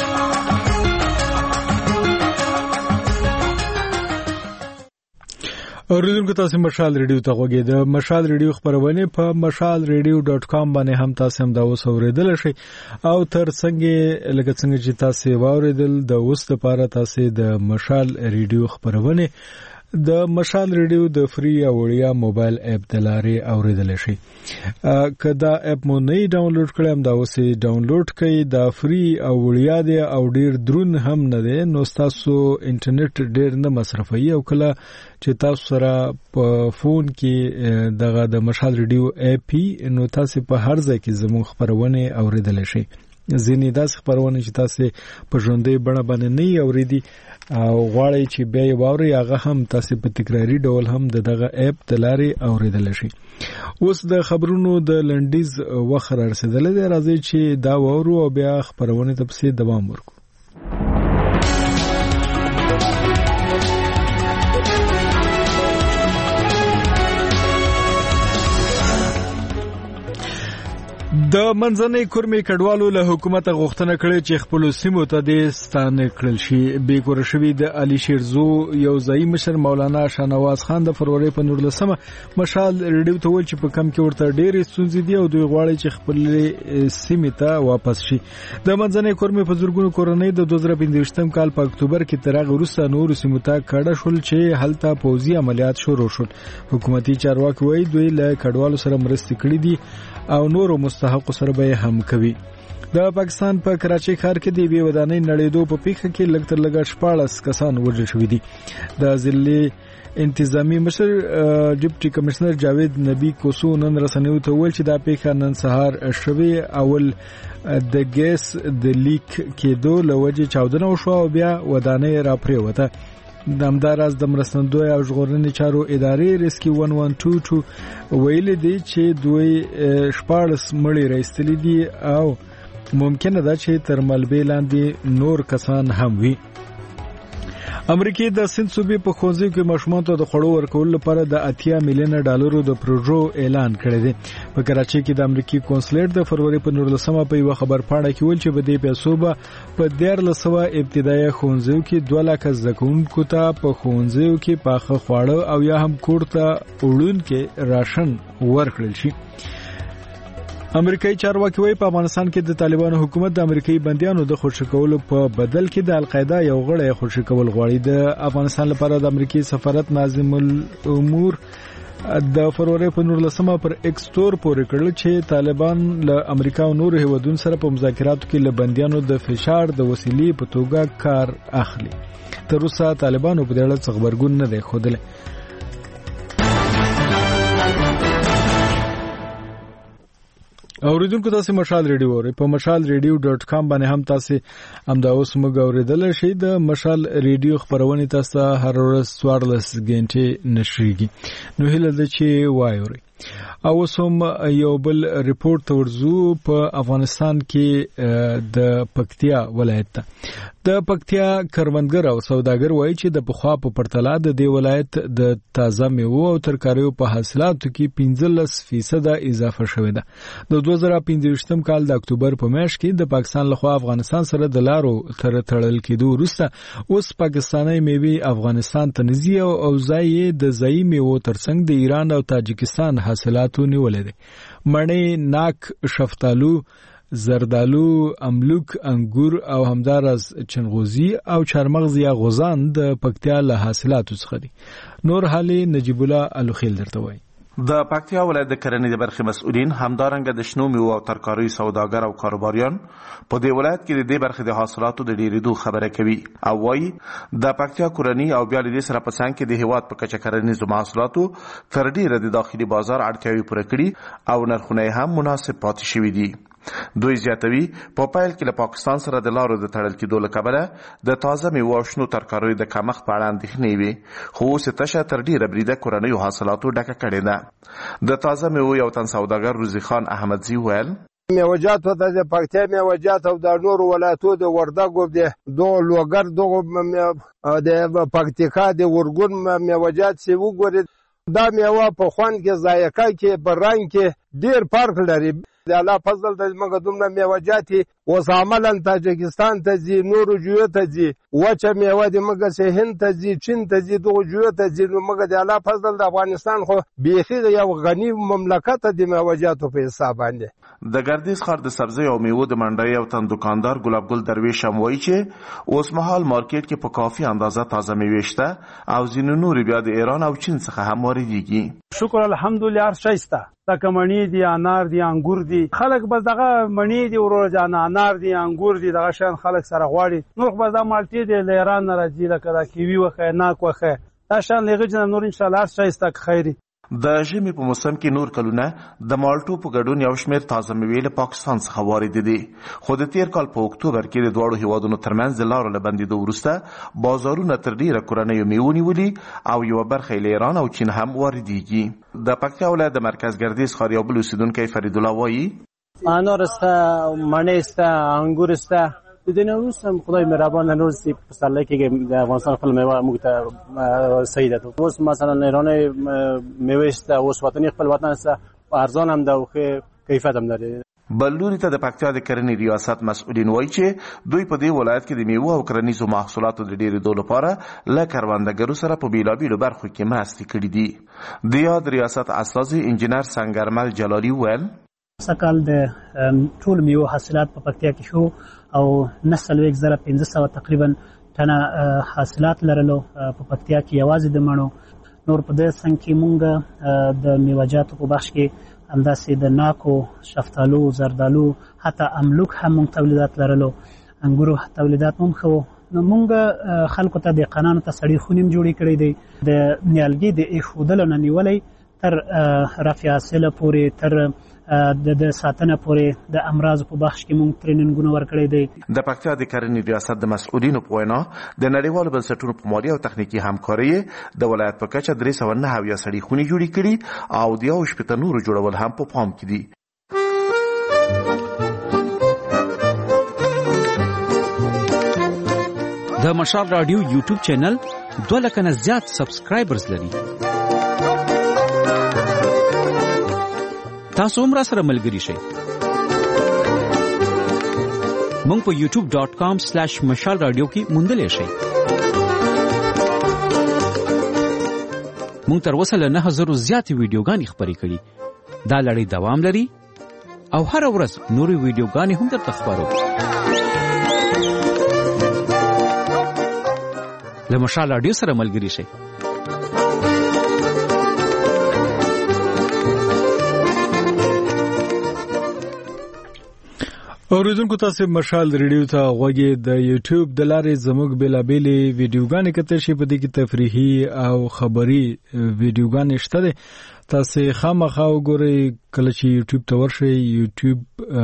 اوریدونکو تاسو مشال ریډیو ته غوږی د مشال ریډیو خبرونه په مشال ریډیو ډاټ کام باندې هم تاسو هم دا اوس اوریدل شي او تر څنګه لکه څنګه چې تاسو واوریدل د اوس لپاره تاسو د مشال ریډیو خبرونه د مشال ریډیو د فری او وړیا موبایل اپ د لارې اوریدل شي. که دا اپ مو نه ډاونلوډ کړئ هم دا اوسې ډاونلوډ کړئ. دا فری او وړیا دی او ډیر درون هم نه دی، نو تاسو انټرنیټ ډیر نه مصرفوي او کله چې تاسو سره په فون کې دغه د مشال ریډیو اپ نو تاسو په هر ځای کې زموږ خبرونه اوریدل شي. ځینې داسې خبرونه چې تاسو په ژوندۍ بڼه باندې نه اوریدي او غواړئ چې بیا یې واورئ، هغه هم تاسو په تکراري ډول هم د دغه اپ د لارې اوریدل شي. اوس د خبرونو د لنډیز وخت رارسېدلی دی، راځئ چې دا واورو او بیا خبرونه ته پسې دوام ورکړو. د منځنۍ کورمې کډوالو له حکومت غوښتنه کړې چې خپل سیمو ته د ستانه کړل شي. بې کور شوی د علي شیرزو یو ځای مشر مولانا شاهنواز خان د فروری په نولسمه مشال ریډیو ته ویل چې په کم کې ورته ډېرې ستونزې دي او دوی غواړي چې خپل سیمې ته واپس شي. د منځنۍ کورمې په زرګونو کورنۍ د دوه زره پنځه کال په اکتوبر کې تر هغه وروسته نورو سیمو ته کډه شول چې هلته پوځي عملیات شروع شول. حکومتي چارواکي وایي دوی له کډوالو سره مرستې کړې دي او نورو مستحق سره به هم کوي. د پاکستان په کراچۍ ښار کې د بې ودانۍ نړیدو په پیښه کې لږ تر لږه شپاړس کسان وژل شوي دي. د ضلع انتظامی مشر ډیپټي کمشنر جاوید نبی کوسو نن رسنیو ته وویل چې دا پیښه نن سهار شوې. اول د ګیس د لیک کېدو له وجې چاودنه وشوه او بیا ودانۍ راپرېوته. د همداراز د مرستندوی او ژغورنې چارو ادارې ریسکي ون ون ټو ټو ویلي دي چې دوی شپاړس مړي راایستلي دي او ممکنه ده چې تر ملبې لاندې نور کسان هم وي. امریکای د سند صوبې په ښوونځیو کې ماشومانو ته د خوړو ورکولو لپاره د اتیا میلیونه ډالرو د پروژو اعلان کړی دی. په کراچۍ کې د امریکای کونسلیټ د فروری په نولسمه په یوه خبرپاڼه کې ویل چې په دې پیسو به په دیارلس سوه ابتدایي ښوونځیو کې دوه لکه زده کوونکو ته په ښوونځیو کې پاخه خواړه او یا هم کور ته وړونکي راشن ورکړل شي. امریکایي چارواکي وايي په افغانستان کې د طالبانو حکومت د امریکایي بندیانو د خوشی کولو په بدل کې د القاعده یو غړی خوشی کول غواړي. د افغانستان لپاره د امریکایي سفارت ناظم الامور د فروری په نولسمه پر ایکس تور پورې کړل چې طالبان له امریکا او نورو هیوادونو سره په مذاکراتو کې له بندیانو د فشار د وسیلې په توګه کار اخلي. تر اوسه طالبانو په دې اړه څه خبرګون نه دی ښودلی. اوریدونکو تاسو مشال ریډیو اورئ په مشال ریډیو ډاٹ کام باندې هم تاسو همدا اوس موږ اوریدل شئ. د مشال ریډیو خبرونه تاسو هر ورځ څوارلس غنټې نشریږي. نو هیله ده چې وایورئ. او سم یو بل ریپورت ورزو په افغانستان کې د پکتیا ولایت ته د پکتیا کروندګر او سوداګر وایي چې د پخوا په پرتله د دې ولایت د تازه میوو او ترکاریو په حاصلاتو کې پنځلس فیصد اضافه شوې ده. د دوه زره پنځه کال د اکتوبر په میاشت کې د پاکستان لخوا افغانستان سره د لارو تر تړل کېدو وروسته اوس پاکستاني میوې افغانستان ته نزي او ځای د ځای میوو ترڅنګ د ایران او تاجکستان حاصلاتو نیولې دي. مڼې، ناک، شفتالو، زردالو، املوک، انګور او همدارس چنغوزي او چارمغز یا غوزان د پکتیا له حاصلاتو څخه دي. نور حالي نجیب الله الوخیل درته وایي. د پکتیا ولایت د کرنې د برخې مسؤلین همدارنګه د شنو میوو او ترکاریو سوداګر او کاروباریان په دې ولایت کې د دې برخې د حاصلاتو د ډېرېدو خبره کوي او وایي د پکتیا کورنۍ او بیا له دې سره په څنګ کې د هیواد په کچه کرنیزو محصولاتو تر ډېره د داخلي بازار اړتیاوې پوره کړي او نرخونه هم مناسب پاتې شوي دي. دوی زیاتوي په پایل کې له پاکستان سره د لارو د تړل کېدو له کبله د تازه میوو او شنو ترکاریو د کمښت په اړه اندېښنې وي، خو اوس یې تشه تر ډېره بریده کورنیو حاصلاتو ډکه کړې ده. د تازه میوو یو تن سوداګر روزي خان احمدزي ویل میوجات د پکتیا میوجات او د نورو ولایتو د وردګو د دو لوګر دغه د پکتیکا د ورګون میوجات سی وګوري دا میوه په خوند کې ذایقه کې په رنګ کې ډیر فرق لري. د الله فضل د موږ دومره میوجات اوس عملا تاجکستان ته ځي، نورو جویو ته ځي، وچه میوه د موږ سه هند ته ځي، چین ته ځي، دغه جویو ته ځي. نو موږ د الله فضل د افغانستان خو بیخي یو غنی مملکت د میوجاتو په حساب باندې. د ګردیز ښار د سبزی او میوو د منډۍ او تن دکاندار ګلاب ګل درویش هم وایي چې اوس مهال مارکیټ کې په کافي اندازه تازه میوې شته او ځینې نور بیا د ایران او چین څخه هم واردېږي. شکر الحمدلله هر شی شته، لکه مڼې دي، انار دي، انګور دي. خلک بس دغه مڼې دي ورور جان، انار دي، انګور دي، دغه شیان خلک سره غواړي. نور بس دا مالټې دي له ایران نه راځي، لکه دا کیوي وخه، ناک وخه، دا شیان لږه جن نور ان شاء الله هر شی شته خیری. د ژمي په موسم کې نور کلونه د مالټو په ګډون یو شمېر تازه میوې له پاکستان څخه واردې دي، خو د تیر کال په اکتوبر کې د دواړو هیوادونو ترمنځ د لارو له بندېدو وروسته بازارونه تر ډیره کورنیو میوو نیولي او یوه برخه یې له ایران او چین هم واردېږي. د پکتیا ولایت د مرکز ګردیز ښار یو بل اوسېدونکی فریدالله وایي انار شته، مڼې شته، انګور شته. د دې نه وروسته خدای مهربان نور سي پسرلی کې د افغانستان خپل میوه موږ ته صحیح ده. اوس مثلا ایران میوه شته، اوس وطني خپل وطن شته، ارزان هم ده او ښه کیفیت هم لري. بل لوري ته د پکتیا د کرنې ریاست مسؤلین وایي چې دوی په دې ولایت کې د میوو او کرنیزو محصولاتو د ډېرېدو لپاره له کروندګرو سره په بېلابېلو برخو کې مرستې کړي دي. د یاد ریاست استازي انجینر سنگرمل جلالي وویل سکال د ټول میوو حاصلات په پکتیا کې شو او نسل ویک زره پنځه سوه تقریبا ټنه حاصلات لرلو په پکتیا کې یوازې د مڼو. نور په دې څنګ کې مونږ د میوهجاتو په بخش کې همداسې د ناکو، شفتالو، زردالو، حتی املوک هم مونږ تولیدات لرلو، انګورو تولیدات هم ښه. نو مونږ خلکو ته د قانانو ته سړي خونې هم جوړې کړې دي، د نیالګي د ایښودلو نه نیولی تر رفع حاصله پورې، تر د ساتنه پورې د امراض په بخش کې مونږ ټریننګونه ورکړی دی. د پکتیا د کرنې ریاست د مسؤلینو په وینا د نړیوالو بنسټونو په مالي او تخنیکي همکارۍ د ولایت په کچه درې سوه نهه اویا سړي خونې جوړې کړي او د یو شپېته نورو جوړول هم په پام کې دي. د مشال رادیو یوټیوب چینل دوه لکه نه زیات سبسکرایبرز لري. تاسو هم را سره ملګري شئ. مونږ په یوټیوب ډاٹ کام سلیش مشال رادیو کې موندلی شئ. مونږ تر اوسه له نهه زرو زیاتې ویډیوګانې خپرې کړي. دا لړۍ دوام لري او هره ورځ نورې ویډیوګانې هم درته خپرو. له مشال رادیو سره ملګري شئ. اوریدونکو تاسو مشال ریډیو ته غوږی د یوټیوب د لارې زموږ بېلابېلې ویډیوګانې کتلی شئ. په دې کې تفریحي او خبري ویډیوګانې شته دي، تاسو خامخا وګورئ. کله چې یوټیوب ته ورشئ، یوټیوب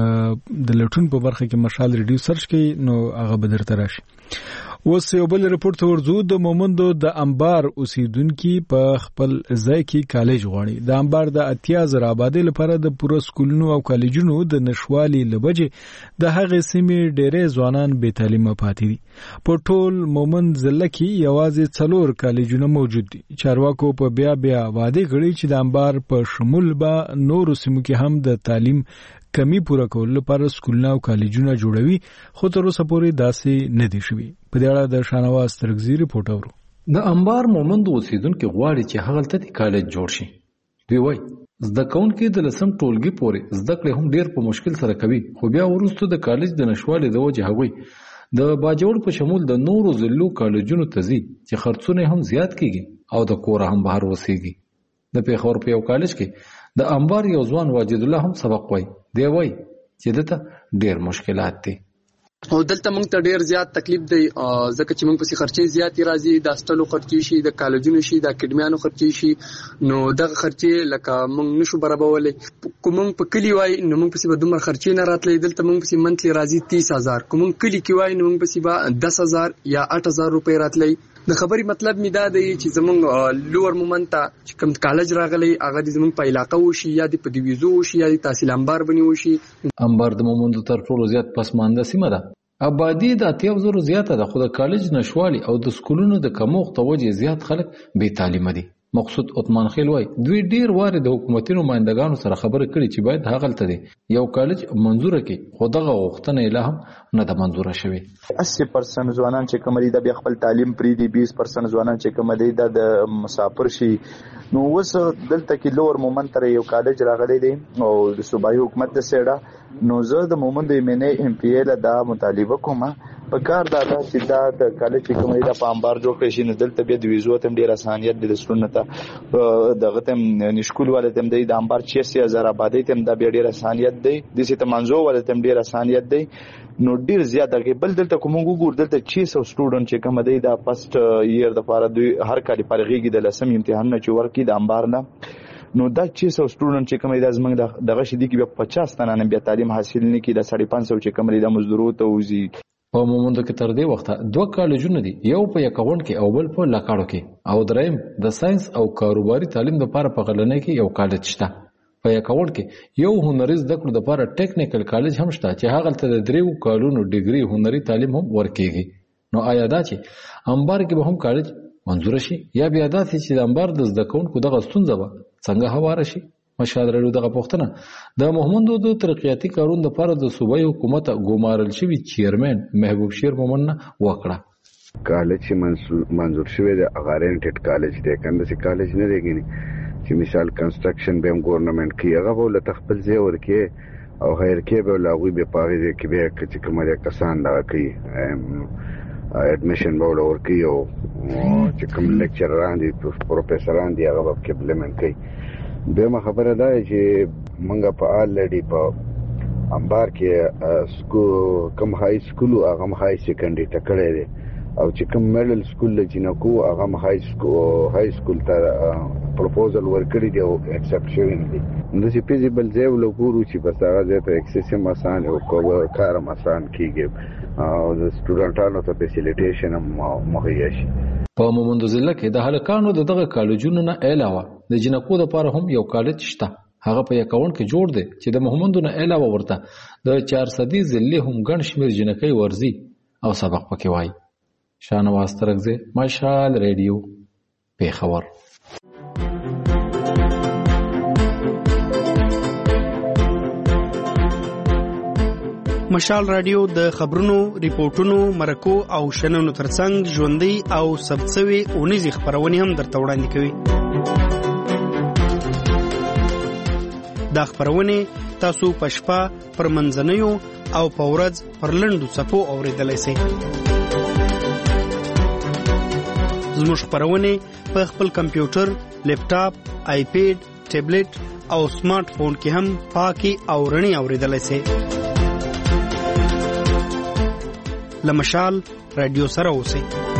د لټون په برخه کې مشال ریډیو سرچ کړئ نو هغه به درته راشي. اوس یو بل رپورټ ته ورځو. د مومندو د انبار اوسیدونکي په خپل ځای کې کالج غواړي. د انبار د اتیا زره آبادۍ لپاره د پوره سکولونو او کالجونو د نشوالي له وجې د هغې سیمې ډېری ځوانان بې تعلیمه پاتې دي. په ټول مومند ضلع کې یوازې څلور کالجونه موجود دي. چارواکو په بیا بیا وعده کړې چې د انبار په شمول به نورو سیمو کې هم د تعلیم کمی پوره کولو لپاره سکولونه او کالجونه جوړوي، خو تر اوسه پورې داسې نه دي شوي. په دې اړه د شانواز ترکزي رپورټ اورو. د انبار مومند اوسیدونکو غواړي چې هغلته د کالج جوړ شي. دوی وایي زده کوونکي د لسم ټولګي پورې زده کړې هم ډېر په مشکل سره کوي، خو بیا وروسته د کالج د نشوالي د وجې هغوی د باجوړ په شمول د نورو ضلعو کالجونو ته ځي چې خرڅونه هم زیات کیږي او د کوره هم بهر وسیږي. د پیښور په یو کالج کې د انبار یو ځوان واجد الله هم سبق وایي. دی وایي چې دته ډېر مشکلات دي او دلته موږ ته ډېر زیات تکلیف دی ځکه چې موږ پسې خرچې زیاتې راځي، د هاسټلو خرچې شي، د کالجونو شي، د اکیډمیانو خرچې شي. نو دغه خرچې لکه موږ نشو برابرولی. که موږ په کلي وای نو موږ پسې به دومره خرچې نه راتلی. دلته موږ پسې منتلي راځي تیس هزار. که موږ کلي کې وای نو موږ پسې به دس هزار یا اټ هزار روپۍ راتلی. د خبرې مطلب می دا دی چې زمونږ لوور مومند ته چې کوم کالج راغلی هغه د زمونږ په علاقه وشي یا د په دیویزو وشي یا د تحصیل انبار بنی وشي. انبار د مومندو تر ټولو زیات پسمانده سیمه ده. آبادی د اتیا زرو زیاته ده، خو د کالج نشوالي او د سکولونو د کمښت وجې زیات خلک بې تعلیمه دي. مقصود عثمان خیل وای دوی ډیر واره د حکومتي نمائندګانو سره خبرې کړې چې باید هغلته دی یو کالج منزور کړي خو دغه غوښتنه یې لا هم نه ده منزوره شوې. اسی پرسنټ ځوانان چې کوم دي د خپل تعلیم پری دي بیس پرسنټ ځوانان چې کوم دي د مسافر شي نو وس دلته کې لور مومن تر یو کالج راغلی دی او د صوبایي حکومت د سیډه نو زه د مومن د مینې ام پی ال دا مطالبه کوم په کار دا چې دا د کالج کوم دی د پامبار جوړ کړي شي نو دلته به د ویزو تم ډیر اسانیت د سټوډنټ ته دغه تم نشکول ولې تم دی د امبار چھیاسی هزار آبادی تم دا ډیر اسانیت دی د سي تمنځو ولې تم ډیر اسانیت دی نو ډیر زیاته کې بل دلته کوم وګور دلته چھه سو سټوډنټ چې کوم دی دا فرست ایئر د فار دوی هر کال پرغيږي د لسم امتحان نه چې ورکی د امبار نه نو دا چې سو سټوډنټ چې کوم دی د زمنګ دغه شدي کې به پچاس تنه نه بیا تعلیم حاصل نه کی د ساڑھے پانچ سو چې کوم دی د مزدورو ته وزي په مومند کې تر دې وخته دوه کالجونه دي یو په یکاون کې او بل په لاکاړو کې او دریم د ساينس او کاروباري تعلیم لپاره په غلنۍ کې یو کالج شته. په یکاون کې یو هنري زده کړو لپاره ټیکنیکل کالج هم شته چې هغه ته د دریو کالونو ډیګري هنري تعلیم هم ورکېږي. نو آیا دا چې انبار کې به هم کالج منظور شي یا بیا دا چې د انبار د زده کوونکو دغه ستونزه به څنګه هواره شي؟ مشال رادیو دغه پوښتنه د محمدو د ترقیاتي کارونو لپاره د صوبایي حکومت ګومارل شوی چیرمن محبوب شیر مومن وکړه. کالج منظور شوی د اغارنټډ کالج دی کنده سي کالج نه دیګني چې مثال کنستراکشن به ګورنمنت کې هغه ول تخپل ځای ورکه او غیر کې به لاغوي به پاغي کې به چې کومه کسان دا کوي اډمیشن به ورکه او چې کوم لیکچرران دي پروفیسوران دي هغه به امپلیمنٹ کوي. دویمه خبره ده چې موږ په آلریډي په انبار کې سکو کم های سکول او هغه های سیکنډري ته کړی دی او چې کوم میډل سکول لجنکو هغه های سکول های سکول ته پروپوزل ورکړی دی او اکسپټ شوی دی. نو چې فیزیبل ځای ولګورو چې بس هغه ځای ته اکسس هم آسان او کار هم آسان کیږي او د سټوډنټانو ته فیسیلیټیشن هم مهیا شي. په مومند ضلع کې د هلکانو د دغه کالجونو نه علاوه د جنکو لپاره هم یو کالج شته. هغه په یکاون کې جوړ دی چې د محمدو نه علاوه ورته د چار صدي ضلع هم ګڼ شمېر جنکۍ ورزي او سبق پکې وایي. شانواز ترکزه مشال ریډیو پیښور. مشال رادیو د خبرونو، ریپورتونو، مرکو او شننو ترڅنګ ژوندۍ او ثبتسوي اونیزي خبرونه هم درته وړاندې کوي. دا خبرونه تاسو په شپه پر منځنیو او په ورځ پر لنډو صفو اوریدلای شئ. زموږ خبرونه په خپل کمپیوټر، لیپټاپ، آیپیډ، ټابلیټ او سمارټ فون کې هم پاکي او رڼي اوریدلای شئ. لمشال رادیو سره اوسئ.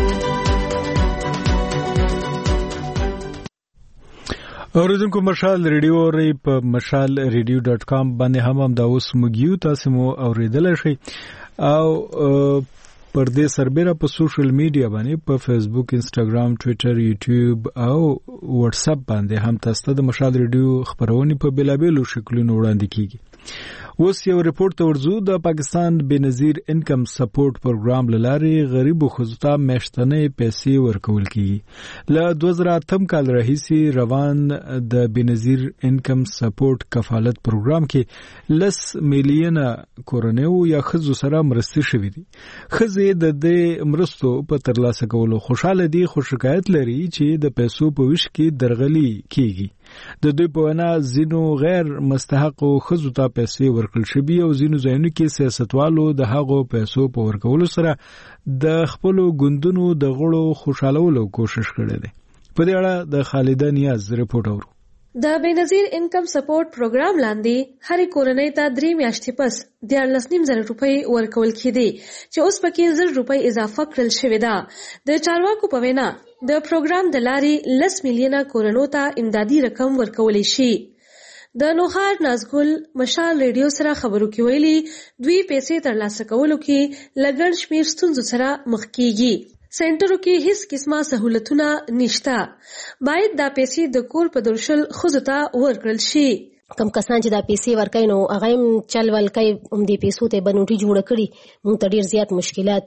اوریدونکو مشال ریډیو ری په مشال ریډیو ډاٹ کام باندې هم هم دا اوس مګیو تاسو مو اوریدل شئ او پر دې سربېره په سوشل میډیا باندې په فیسبوک، انسټاګرام، ټوئیټر، یوټیوب او واتس اپ باندې هم تاسو د مشال ریډیو خبرونه په بلابلو شکلونو وړاندې کیږي. اوس یو ریپورت ورزو د پاکستان بنظیر انکم سپورټ پروګرام لاري غریبو خزو ته میاشتنې پیسې ورکول کیږي. له دوه زره اتم کال راهیسې روان د بنظیر انکم سپورټ کفالت پروګرام کې لس میلیونه کورنیو یا خزو سره مرستې شوې دي. خزې د دې مرستو په ترلاسه کولو خوشاله دي، خو شکایت لري چې د پیسو په ویش کې درغلي کیږي. د دوی په وینا ځینو غیر مستحقو خزو ته پیسې ورکړل شوي او ځینو ځایونو کې سیاستوالو د هغو پیسو په ورکولو سره د خپلو ګوندونو د غړو خوشالولو کوشش کړی دی. په دې اړه د خالده نیاز رپورټ اورو. د بنظیر انکم سپورټ پروګرام لاندې هر کورنۍ ته درې میاشتې پس دیارلس نیم زره روپۍ ورکول کېدې چې اوس پکې زر روپۍ اضافه کړل شوې ده. د چارواکو په وینا د پروګرام د لارې لس میلیونه کورنو ته امدادي رقم ورکولی شي. د نوخار نازګل مشال ریډیو سره خبرو کې ویلي دوی پیسې ترلاسه کولو کې لګړ شمیر ستونزو سره مخ کیږي. سنټرو کې هیڅ قسمه سہولتونه نشته. باید دا پیسې د کور په درشل خزو ته ورکړل شي. کم کسان چې دا پیسې ورکوي نو هغه هم چل ول کوي هم دې پیسو ته بنوټي جوړ کړي، موږ ته ډیر زیات مشکلات وي.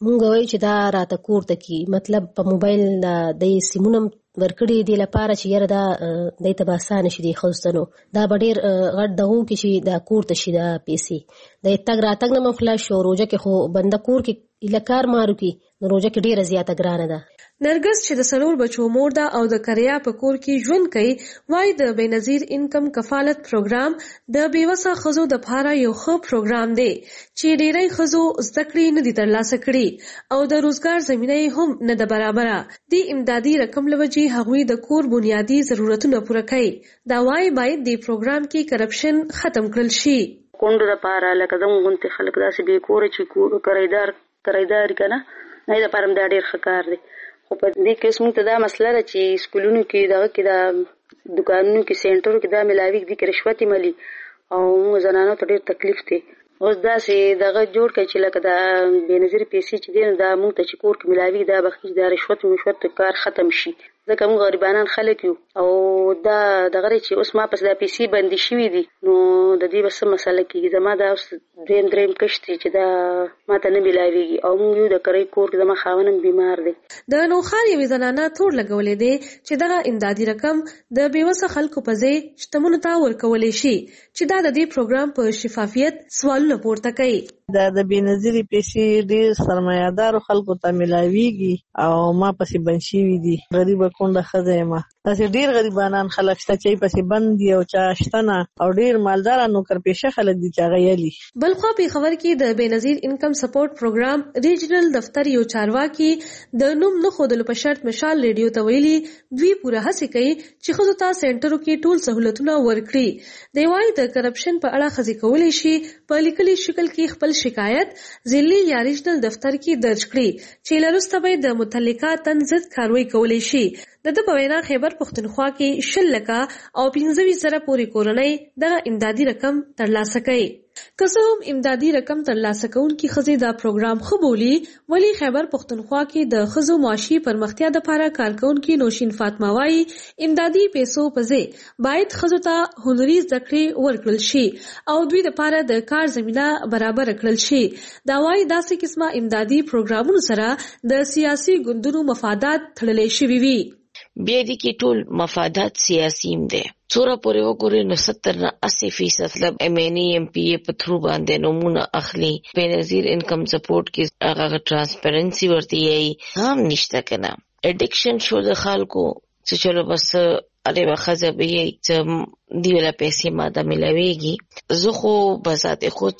مونږ وایو چې دا راته کور ته کی مطلب په موبایل د سیمونم ورکړي دی لپاره چې یره دا د ته باسان شي دی خوستنو دا ډیر غټ دغه کې شي دا کور ته شي دا پیسي د تګ راتګ نه مخلا شو روزه کې خو بنده کور کې الکار مارو کې نو روزه کې ډیره زیاته ګرانه ده. نرګس چې د سلور بچو مور ده او د کریا په کور کې ژوند کوي وای د بېنظیر انکم کفالت پروګرام د بیوسه خزو د پاره یو ښه پروګرام دی چې ډېری خزو زده کړې نه دي ترلاسه کړي او د روزګار زمینه هم نه ده برابره. دی امدادي رقم لوجي هغوی د کور بنیادی ضرورتونه پوره کوي. دا وای باید د پروګرام کې کرپشن ختم کړل شي. کونډو لپاره لکه زموږ غونډې خلک داسې بې کوره چې کور کرایدار کرایدار کنه نه د پاره دا ډېر ښه کار دی. خو په دې کې موږ ته دا مسله ده چې سکولونو کې دغه کې دا دکانونو کې سنټرو کې دا ملاوي دي کې رشوت ملي او موږ زنانو ته ډېر تکلیف دی. اوس داسې دغه جوړ کړي چې لکه دا بېنظیر پیسې چې دي دا موږ ته چې کور کې ملاوي دا بخښي دا رشوت مشوت کار ختم شي ځکه موږ غریبانان خلک یو او دا دغه چې اوس ما پس دا پیسې بندي شوي دي نو د دې بس مسله کېږي زما دا اوس دریم دریم کشت چې دا ماته نه ملاويږي او موږ یو د کرای کور کې زما خاوند بیمار دی. د نوخار یوې زنانه تور لګولې دی چې دغه امدادي رقم د بیوسه خلکو په ځای شتمنو ته ورکولی شي چې دا د دې پروګرام په شفافیت سوالونه پورته کوي. دا د بېنظیري پیسې ډېر سرمایه‌دارو خلکو ته ملاویږي او ما پسې بند شوي دي. غریبه کونډه ښځه یم داسې ډېر غریبانان خلک شته چې پسې بند دي او چا شته نه او ډېر مالداره نوکرپېشه خلک دي چې هغه یلي. بلخوا پېښور کې د بېنظیر انکم سپورټ پروګرام ریجنل دفتر یو چارواکي د نوم نه ښودلو په شرط مشال ریډیو ته ویلي دوی پوره هڅې کوي چې ښځو ته سنټرو کې ټول سهولتونه ورکړي. دی وایي د کرپشن په اړه ښځې کولی شي په لیکلي شکل کې خپل شکایت ضلعي یا ریجنل دفتر کې درج کړي چې له وروسته به د متعلقه تن ضد کاروي کولی شي. د ده په وینا خیبر پښتونخوا کې شل لکه او پنځه ویشت زره پورې کورنۍ دغه امدادي رقم ترلاسه کوي. که څه هم امدادي رقم ترلاسه کوونکي ښځې دا پروګرام ښه بولي ولې خیبر پښتونخوا کې د ښځو معاشي پرمختیا دپاره کارکوونکي نوشین فاطمه وایي امدادي پیسو په ځای باید ښځو ته هنري زده کړې ورکړل شي او دوی دپاره د کار زمینه برابره کړل شي. دا وایي داسې قسمه امدادي پروګرامونو سره د سیاسي ګوندونو مفادات تړلی شوي وي. بیا دي کې ټول مفادات سیاسي هم دی. څوره پورې وګورئ نو ستر نه اسی فیصد مطلب ایم این ای ایم پی ای په تھرو باندې نمونه اخلي. بېنظیر انکم سپورټ کې هغه ټرانسپیرنسي ورته یې هم نشته که نه. اډکشن شو د خلکو چې چلو بس ارې به ښځه به یې چې دې وله پیسې ماته میلاویږي. زه خو بذات خود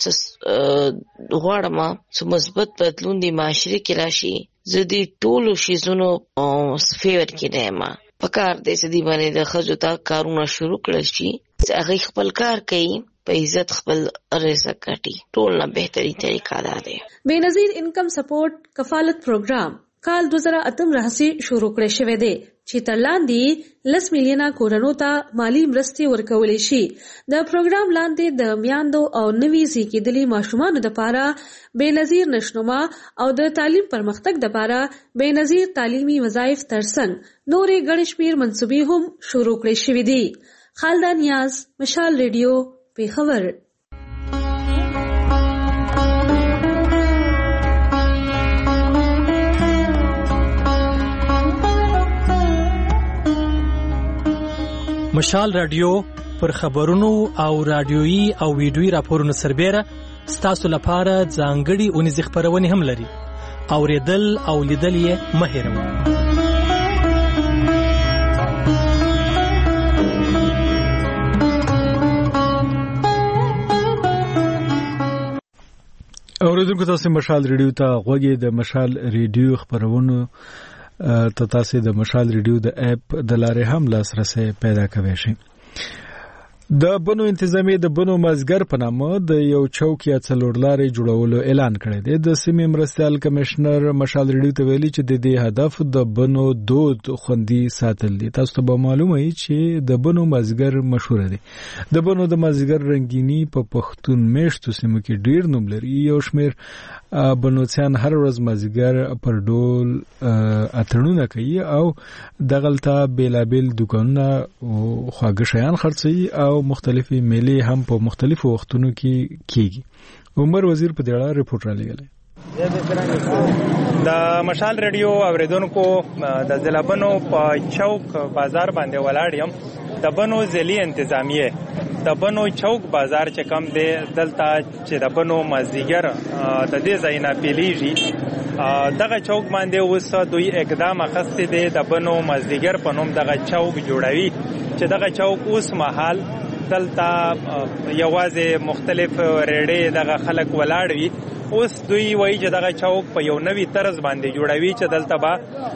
څه غواړم چې مثبت بدلون د معاشرې کې راشي. زه دې ټولو شیزونو فیور کې نه یم. پکار دی چې دې باندې د ښځو ته کارونه شروع کړل شي چې هغوی خپل کار کوي په عزت خپل رزق ګټي. ټول نه بهتري طریقه دا دی. بېنظیر انکم سپورټ کفالت پروګرام کال دوه زره اتم راهیسې شروع کړی شوی دی چې تر لاندې لس میلیونه کورنو ته مالي مرستې ورکولی شي. د پروګرام لاندې د میاندو او نوي زیږېدلي ماشومانو دپاره بېنظیر نشنما او د تعلیم پرمختګ دپاره بېنظیر تعلیمي وظایف ترڅنګ نورې ګڼې شمېر منصوبې هم شروع کړې شوي دي. خالده نیاز، مشال ریډیو، پېښور. مشال رادیو پر خبرونو او رادیويي او ویډیويي راپورونو سربېره ستاسو لپاره ځانګړي اونیزې خپرونې هم لري. اوریدل او لیدل یې مه هېروئ. اوریدونکو تاسو مشال ریډیو ته غوږی د مشال ریډیو خبرونو ته تاسو د مشال ریډیو د اپ د لارې هم لاسرسي پیدا کوئ شئ. د بنو انتظامی د بنو مازګر په نامه د یو چوک یا څلورلارې جوړولو اعلان کړی دی. د سیمې مرستیال کمشنر مشال ریډیو ته ویلي چې د دې هدف د بنو دود خوندي ساتل دي. تاسو ته به معلومه وي چې د بنو مازګر مشهور دی. د بنو د مازګر رنگینی په پښتون میشتو سیمو کې ډیر نوم لري. یو شمیر بنوڅیان هر ورځ مازګر پر ډول اتړونه کوي او دغلته بیلابیل دکانونه خواږه شیان خرڅوي او مختلفي میلې هم په مختلفو وختونو کې کیږي. عمر وزیر په دې اړه ریپورت را لګلی. د مشال ریډیو اوریدونکو د ضلع بنو په چوک بازار باندې ولاړ یم. د بنو ضلعي انتظامیه د بنو چوک بازار چې کم دی دلته چې د بنو مازدیګر د دې ځای نه پیلیږي دغه چوک باندې اوس دوی اقدام اخیستی دی د بنو مازدیګر په نوم دغه چوک جوړوي چې دغه چوک اوس مهال دلته یوازې مختلف ریډې دغه خلک ولاړ وي. اوس دوی وایي چې دغه چوک په یو نوي طرز باندې جوړوي چې دلته به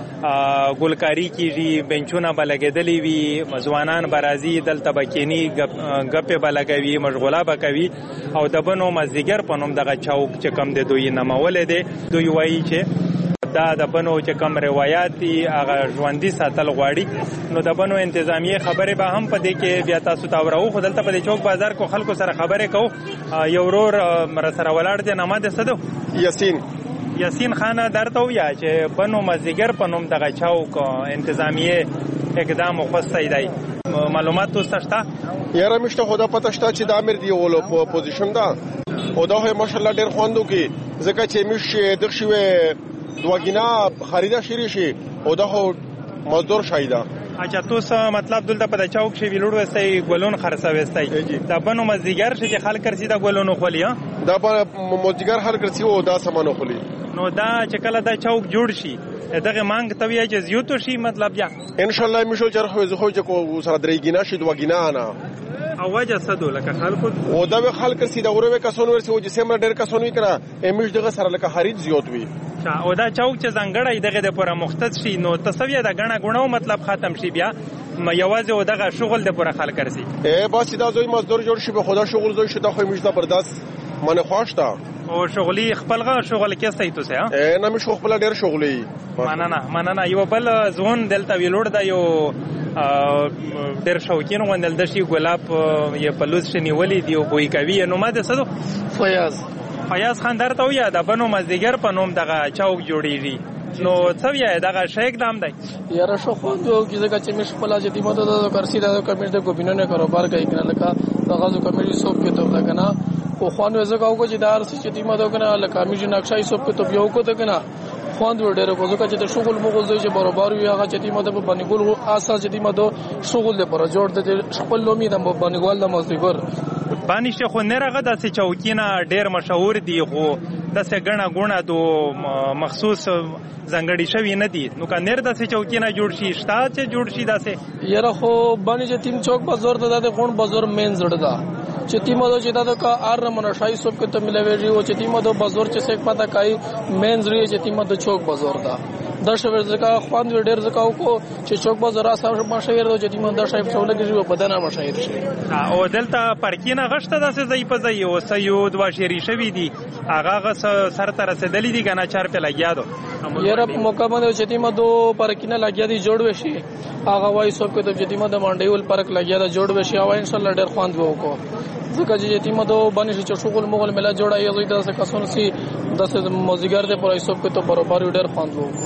ګلکاری کیږي، بنچونه به لګېدلې وي، ځوانان به راځي دلته به کینی ګپې به لګوي، مشغوله به کوي او د بنو مازدیګر په نوم دغه چوک چې کم دی دوی نومولی دی. دوی وایي چې دا د بنو چې کم روایات دي هغه ژوندي ساتل غواړي. نو د بنو انتظامیه خبرې به هم په دې کې بیا تاسو ته اورو. خو دلته په دې چوک بازار کو خلکو سره خبرې کوو. یو ورور مر سره ولاړ دی، نامه دې څه ده؟ یاسین. یاسین خان درته ویا چې بنو مازدیګر په نوم دغه چوک انتظامیه اقدام وخوستی دی، معلومات تاسو شته؟ یاره مشته خدا پته شته چې د امیر دی ولو په پوزیشن ده او دا هي ماشاءالله ډېر خواندو کې ځکه چې مش دغ شوی دواګینا خریدا شری شي او دا مزدور شایدا. اچھا تاسو مطلب دلته په چوک شي ویلوړ وستای ګلون خرڅوي دا بنو مازدیګر چې خلک کرسي دا ګلونو خولي دا مازدیګر خلک کرسي او دا سامان خولي. نو دا چې کله دا چوک جوړ شي دغه مانګ توی چې زیاتو شي مطلب یا ان شاء الله مشو چرخه زه خو چې کو سره درېګینا شي دواګینا نه او وجه صدو لکه خلکو او دا به خلک کرسي دا غوړې کسون ورسي او چې سیمه ډېر کسون وی کړه امیش دغه سره لکه خرید زیات وي. او دا چوک چې ځنګړی دغه د پوره مختص شي نو تسویه د غڼه غونو مطلب ختم شي بیا یوازې او دغه شغل د پوره خلک کرسي. ای بس دا زوی مزدور جوړ شي به خدا شغل زوی شي دا خو میش زبردست منه خوښتا او شغلي خپلغه شغل کې ستایته سه ها ای نه مش خپل ډېر شغلي مننه مننه یو بل ځون دلته ویلوړ دا یو ډېر شوکین غوندل د شي ګلاب یې پلوز شنی ولې دی او بوې کوي. نو ما د څه فیاض فیاض خان درته ویا د بنو مازدیګر په نوم دغه چوک جوړیږي نو څه ویا دغه شیک دام دی یاره شو خو دوه کیږي چې مش خپل چې دیمه د کرسی د کمیټ د ګوبینو نه کاروبار کوي کنه لکه دغه ځو کمیټي سوب کې ته لګنا او خوانو زګاو کو چې دار چې دیمه د کنه لکه کمیټي نقشای سوب کې ته یو کو ته کنه خوند ډېر کو ځکه چې د شغل مغول دوی چې برابر وي هغه چې دیمه د باندې اساس چې دیمه د شغل لپاره جوړ د خپل لومي د باندې ګول د مزدور بانیشه خو نه راغه د چوکینه ډېر مشهور دی خو د څنګه غونه دو مخصوص زنګړی شوی نه دي. نو که نیر د چوکینه جوړ شي شتا چې جوړ شي داسې یاره خو باندې چې تیم چوک بازار ته د غون بازار مین زړه ده چې تیمه د چې دا کا ار منشای سب کې ته ملوي او چې تیمه د بازار چې څنګه پتا کای مین زړه چې تیمه د چوک بازار ده د شویر ځکه خوان ډېر ځکه کو چې چوک بازار اساس مشاهیر د چې تیمه د شایف شو لګي په بدنه مشاهیر شي او دلته پارکینه غشته داسې ځای په ځای او سيود وا شری شوی دي هغه غ سر تر رسیدلی دي کنه چار په لګیا دو یاره موقع باندې چې تیمه دو پارکینه لګیا دي جوړ وشي هغه وای سب کې د چې تیمه د مانډیول پارک لګیا دا جوړ وشي او ان شاء الله ډېر خوند وکړو ځکه چې تیمه دو باندې چې شغل مغول ملا جوړای یوې داسې کسون سي داسې موزیګر د پرای سب کې ته برابر ډېر خوند وکړو.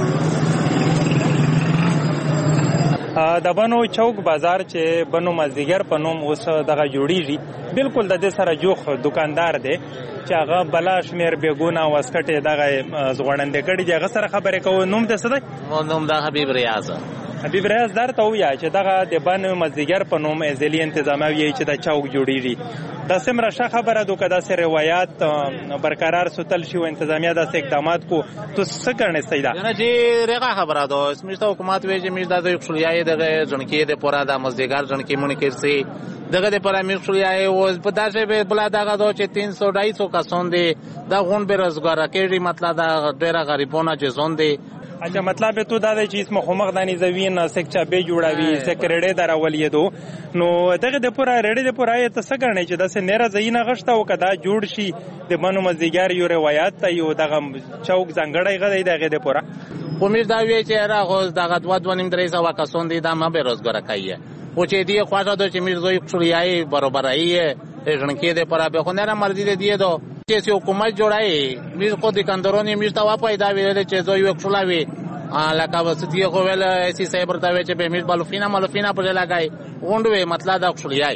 د بنو چوک بازار چې بنو مازدیګر په نوم اوس دغه جوړیږي بالکل د دې سره جوخ دکاندار دی چې هغه بلا شمیر بیګونه واسکټې دغه زغړندې کړي دي هغه سره خبرې کوو. نوم دې څه دی؟ نوم د حبیب ریاض. حبیب ریاض درته ویا چې دغه د بنو مازدیګر په نوم ازلی انتظامیه چې د چوک جوړیږي د سمره ښه خبره دوکه داسې روایت برقرار ساتل شي او انتظامیه داسې اقدامات کو تو څه کړنه استیدا نه چې رغه خبره ده اسمشته حکومت وی چې مش د خپلای دغه ځنکې د پورا د مازدیګر ځنکې مونږ کېسي دغه د پورا مش خپلای او په داسې به بلا دغه دو چې تین سو ډای سو کسان دي دا غون به روزګار کوي مطلب دا ډیره غریبونه چې زون دي. اچھا مطلب تو دا دی چې اسمه خمغ دانی زوین سکچا به جوړاوي سکرډې دراولې دو نو دغه د پورا رډې د پورا ته څه کړنه چې داسې نره زینه غشته او کدا جوړ شي د بنو مازدیګر یو روایت ته یو دغه چوک زنګړی غړی دغه د پورا امید دا وی چې را غوز دغه دوه دوه نیم درې سو کسان دي دا ما به روزګار کوي او چې دی خواږه د چې میرزوی خړیای برابرای ژنکې د پورا به خو نه مرضی دی دو چې حکومت جوړای مې خو د کندرونی میشته وا پیدا ویل چې زوی وکړلاوي لکه وسطیه خو ویل اسی صاحب ورته چې به میز بالوفینا مالوفینا په لګای غونډوي مطلب دا خړیای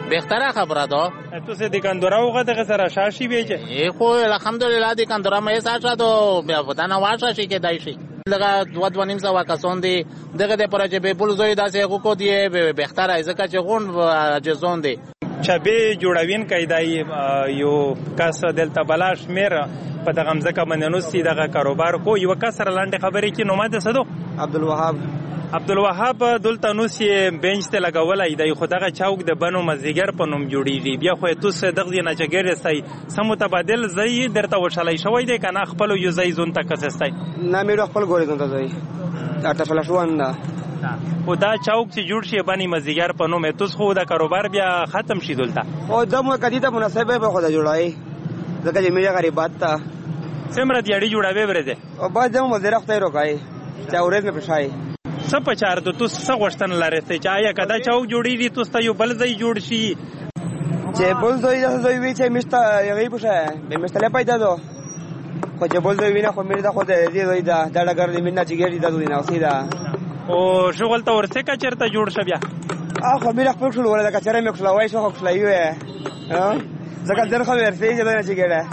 بهتره خبره ده. تو سه د کندوراو غته سره شاشي بیچه ای خو الحمدلله د کندورا مې ساته دو بیا ودانه واشه شي کې دای شي لږه دوه دوه نیم سوه کسان دي دغه د پروژې به بول زوی داسې حقوق دی بهتره ځکه چې غون جزون دي چبه جوړوین کیدای یو کس دلته بلاش میر په دغه مزکه مننوسی دغه کاروبار کو یو کسر لاندې خبرې کې نومه ده صدو عبدالوهاب عبدالوهاب دلته نوسی بنچ ته لګولای دی خو دغه چوک د بنو مزیګر په نوم جوړیږي بیا خو تاسو دغه نه چګر استای سم متبادل زئی درته وشلای شوی دی کنه خپل یو زئی زون تک کسستای نه مې خپل ګورې زون ته زئی اته فلشوان دا او دا چوک چې جوړ شي باندې مزیګر په نوم تاسو خو دا کاروبار بیا ختم شي دلته او دمو کدی ته مناسبه به خدای جوړای ځکه چې مې غریبات ته سمره دیړي جوړاوي ورته او بعد دمو مزرخ ته روکای چا ورځ مې پښای څه پچار ته تاسو څه غوښتن لرئ چې آیا کدا چوک جوړیږي تاسو ته یو بل ځای جوړ شي چې بل ځای ځای وی چې مشته یوي پښه به مشته پیدا دو خو چې بل ځای وینه خو مې دا خو دې دې دا دا ډګر دې مننه چې ګری دا دوی نه اوسیدا او شغل ته ورسه کا چرته جوړ ش بیا اخو مې خپل ټول ولا دا کچره مې خپل وای شو خپل یو ها ځکه درخه ورسې چې دا چې ګره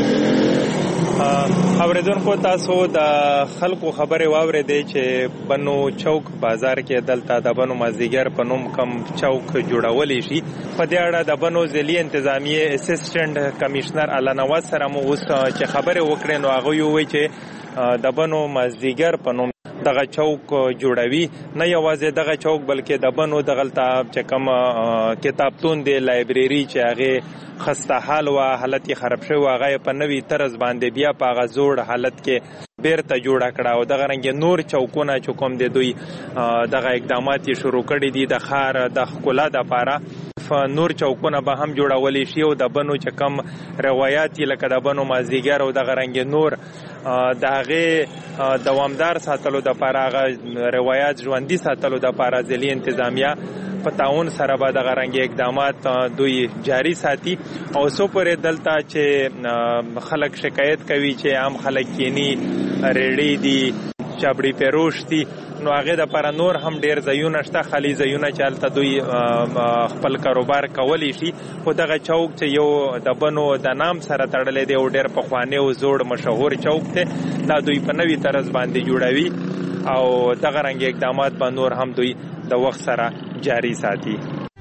اوریدونکو تاسو د خلکو خبره واورې دی چې بنو چوک بازار کې دلته د بنو مازیګر په نوم کم چوک جوړولې شي په دې اړه د بنو ضلعي انتظامیه اسسټنټ کمشنر الله نواز سره مو اوس چې خبره وکړې نو هغه یو وی چې د بنو مازیګر په نوم دغه چوک جوړوي نه یوازې دغه چوک بلکې د بنو دغلته چې کوم کتابتون دی لایبرری چې هغه خسته حال و حالت خراب شوی هغه په نوې طرز باندې بیا په هغه زوړ حالت کې بیرته جوړه کړه او دغه رنګ نور چوکونه چې کوم دی دوی دغه اقدامات شروع کړي دي د خار د خکولا د پاره نور چوکونه به هم جوړولې شي او د بنو چې کم روایت لکه د بنو مازیګر او دغه رنګ نور د هغه دوامدار ساتلو د پاره هغه روایت ژوندۍ ساتلو د پاره ځلې انتظامیه په تعاون سره به دغه رنګ اقدامات دوی جاری ساتي او سو پرې دلته چې خلک شکایت کوي چې عام خلک کینی ریډي دي چابړي پیروش دي نو هغه د پر نور هم ډیر ځایونه شته خالي ځایونه چالت دوی خپل کاروبار کولی شي خو دغه چوک چې یو د بنو د نام سره تړلې دی او ډیر په خوانه او زوړ مشهور چوک ته دا دوی په نوې طرز باندې جوړوي او دغه رنګ اقدامات به نور هم دوی د وخت سره جاری ساتي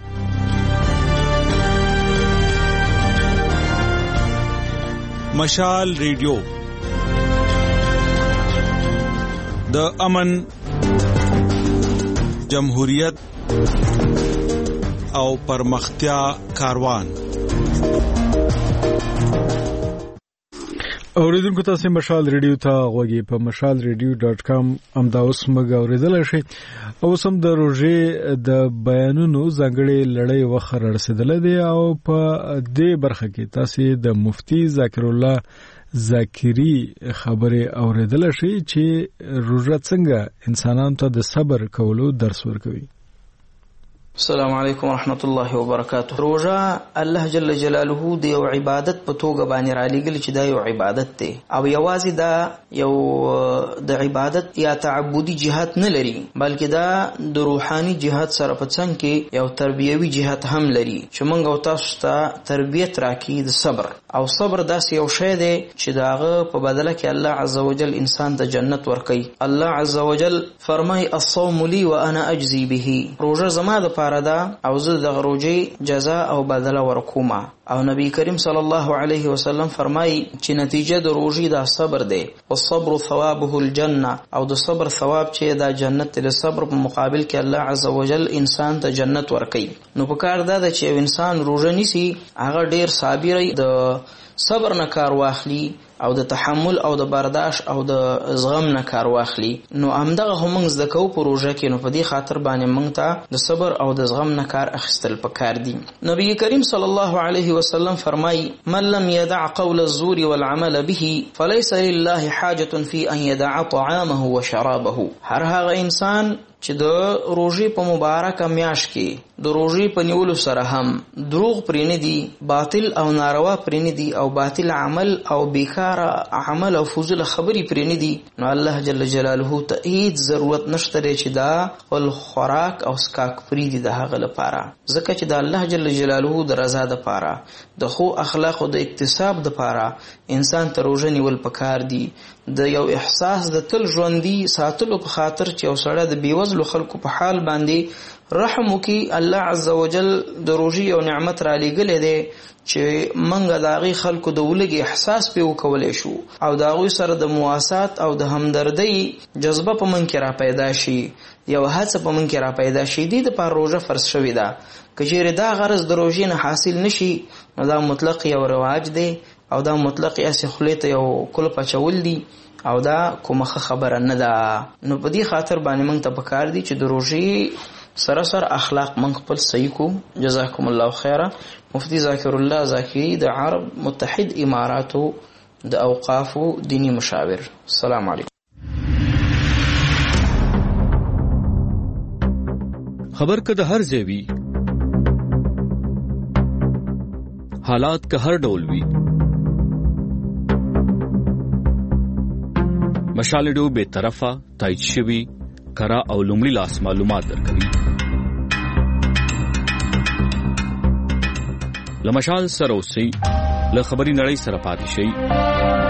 مشال ریډیو د امن جمهوریت او پرمختیا کاروان اوریدونکو تاسو مشال ریډیو ته غوږی په مشال ریډیو ډاټ کام امدا اوس موږ اوریدل شي او سم د روزه د بیانونو ځنګړې لړۍ وخت رسیدل دي او په دې برخه کې تاسو د مفتی ذکر الله ذاکری خبره اوریدل شي چې روزه څنګه انسانانو ته د صبر کولو درس ورکوي. السلام علیکم ورحمت الله وبرکاته. روزه الله جل جلاله دی یو عبادت په توګه باندې را لګل چې دا یو عبادت دی او یوازې دا یو د عبادت یا تعبدي جهات نه لري بلکې دا د روحاني جهات سره په څنګ کې یو تربیوي جهات هم لري چې موږ او تاسو ته تربیت راکړي د صبر او صبر داسې یو شی دی چې داغه په بدله کې الله عزوجل انسان ته جنت ورکوي. الله عزوجل فرمای الصوم لي وانا اجزي به. روزه زما د دا او زه د غروجي جزاء او بدله ورکوما او نبی کریم صلی الله علیه وسلم فرمای چې نتیجه د روزي دا صبر دی او صبر ثوابه الجنه او د صبر ثواب چې دا جنت د صبر په مقابل کې الله عزوجل انسان ته جنت ورکوي. نو په کار دا چې انسان روزه نیسي هغه ډیر صابر د صبر نه کار واخلي او د تحمل او د برداشت او د زغم نه کار واخلي. نو همدغه هم زده کو په روزه کې نو په دې خاطر باندې موږ ته د صبر او د زغم نه کار اخیستل پکار دي. نبی کریم صلی الله علیه وسلم فرمای من لم يدع قول الزور والعمل به فليس لله حاجة في ان يدع طعامه وشرابه. هر هغه انسان چې د روژې په مبارکه میاشت کې د روژې په نیولو سره هم دروغ پرې نه دي، باطل او ناروا پرې نه دي، او باطل عمل او بیکاره عمل او فضول خبرې پرې نه دي، نو الله جل جلاله ته هیڅ ضرورت نشته چې دا خپل خوراک او سکاک پرې دي د هغه لپاره، ځکه چې د الله جل جلاله د رضا دپاره د خو اخلاقو د اکتساب دپاره انسان ته روژه نیول پکار دي، د یو احساس د تل ژوندي ساتلو په خاطر چې یو سړی د بېوزلو خلکو په حال باندې رحم وکړي. الله عز وجل د روژې یو نعمت را لېږلی دی چې موږ د هغې خلکو د ولږې احساس پرې وکولی شو او د هغوی سره د مواسات او د همدردۍ جذبه په موږ کې را پیدا شي، یو هڅه په موږ کې را پیدا شي. دې دپاره روژه فرض شوې ده. که چیرې دا غرض د روژې نه حاصل نشي نو دا مطلق یو رواج دی او دا مطلق یاسې خولې ته یو کلپ اچول دي او دا کومه خبره نه ده. نو په دې خاطر باندې موږ ته پکار دي چې د روژې سره سره اخلاق موږ خپل صحیح کو. جزاکم الله خیره. مفتی ذاکر الله ذاکری د عرب متحد اماراتو د اوقافو دینی مشاور. السلام علیکم. خبر که د هر ځای وي، حالات که هر ډول وي، مشال ریډیو بے طرفه تایید شوي کره او لومړي لاس معلومات درکوي. له مشال سره اوسئ، له خبري نړۍ سره پاتې شئ.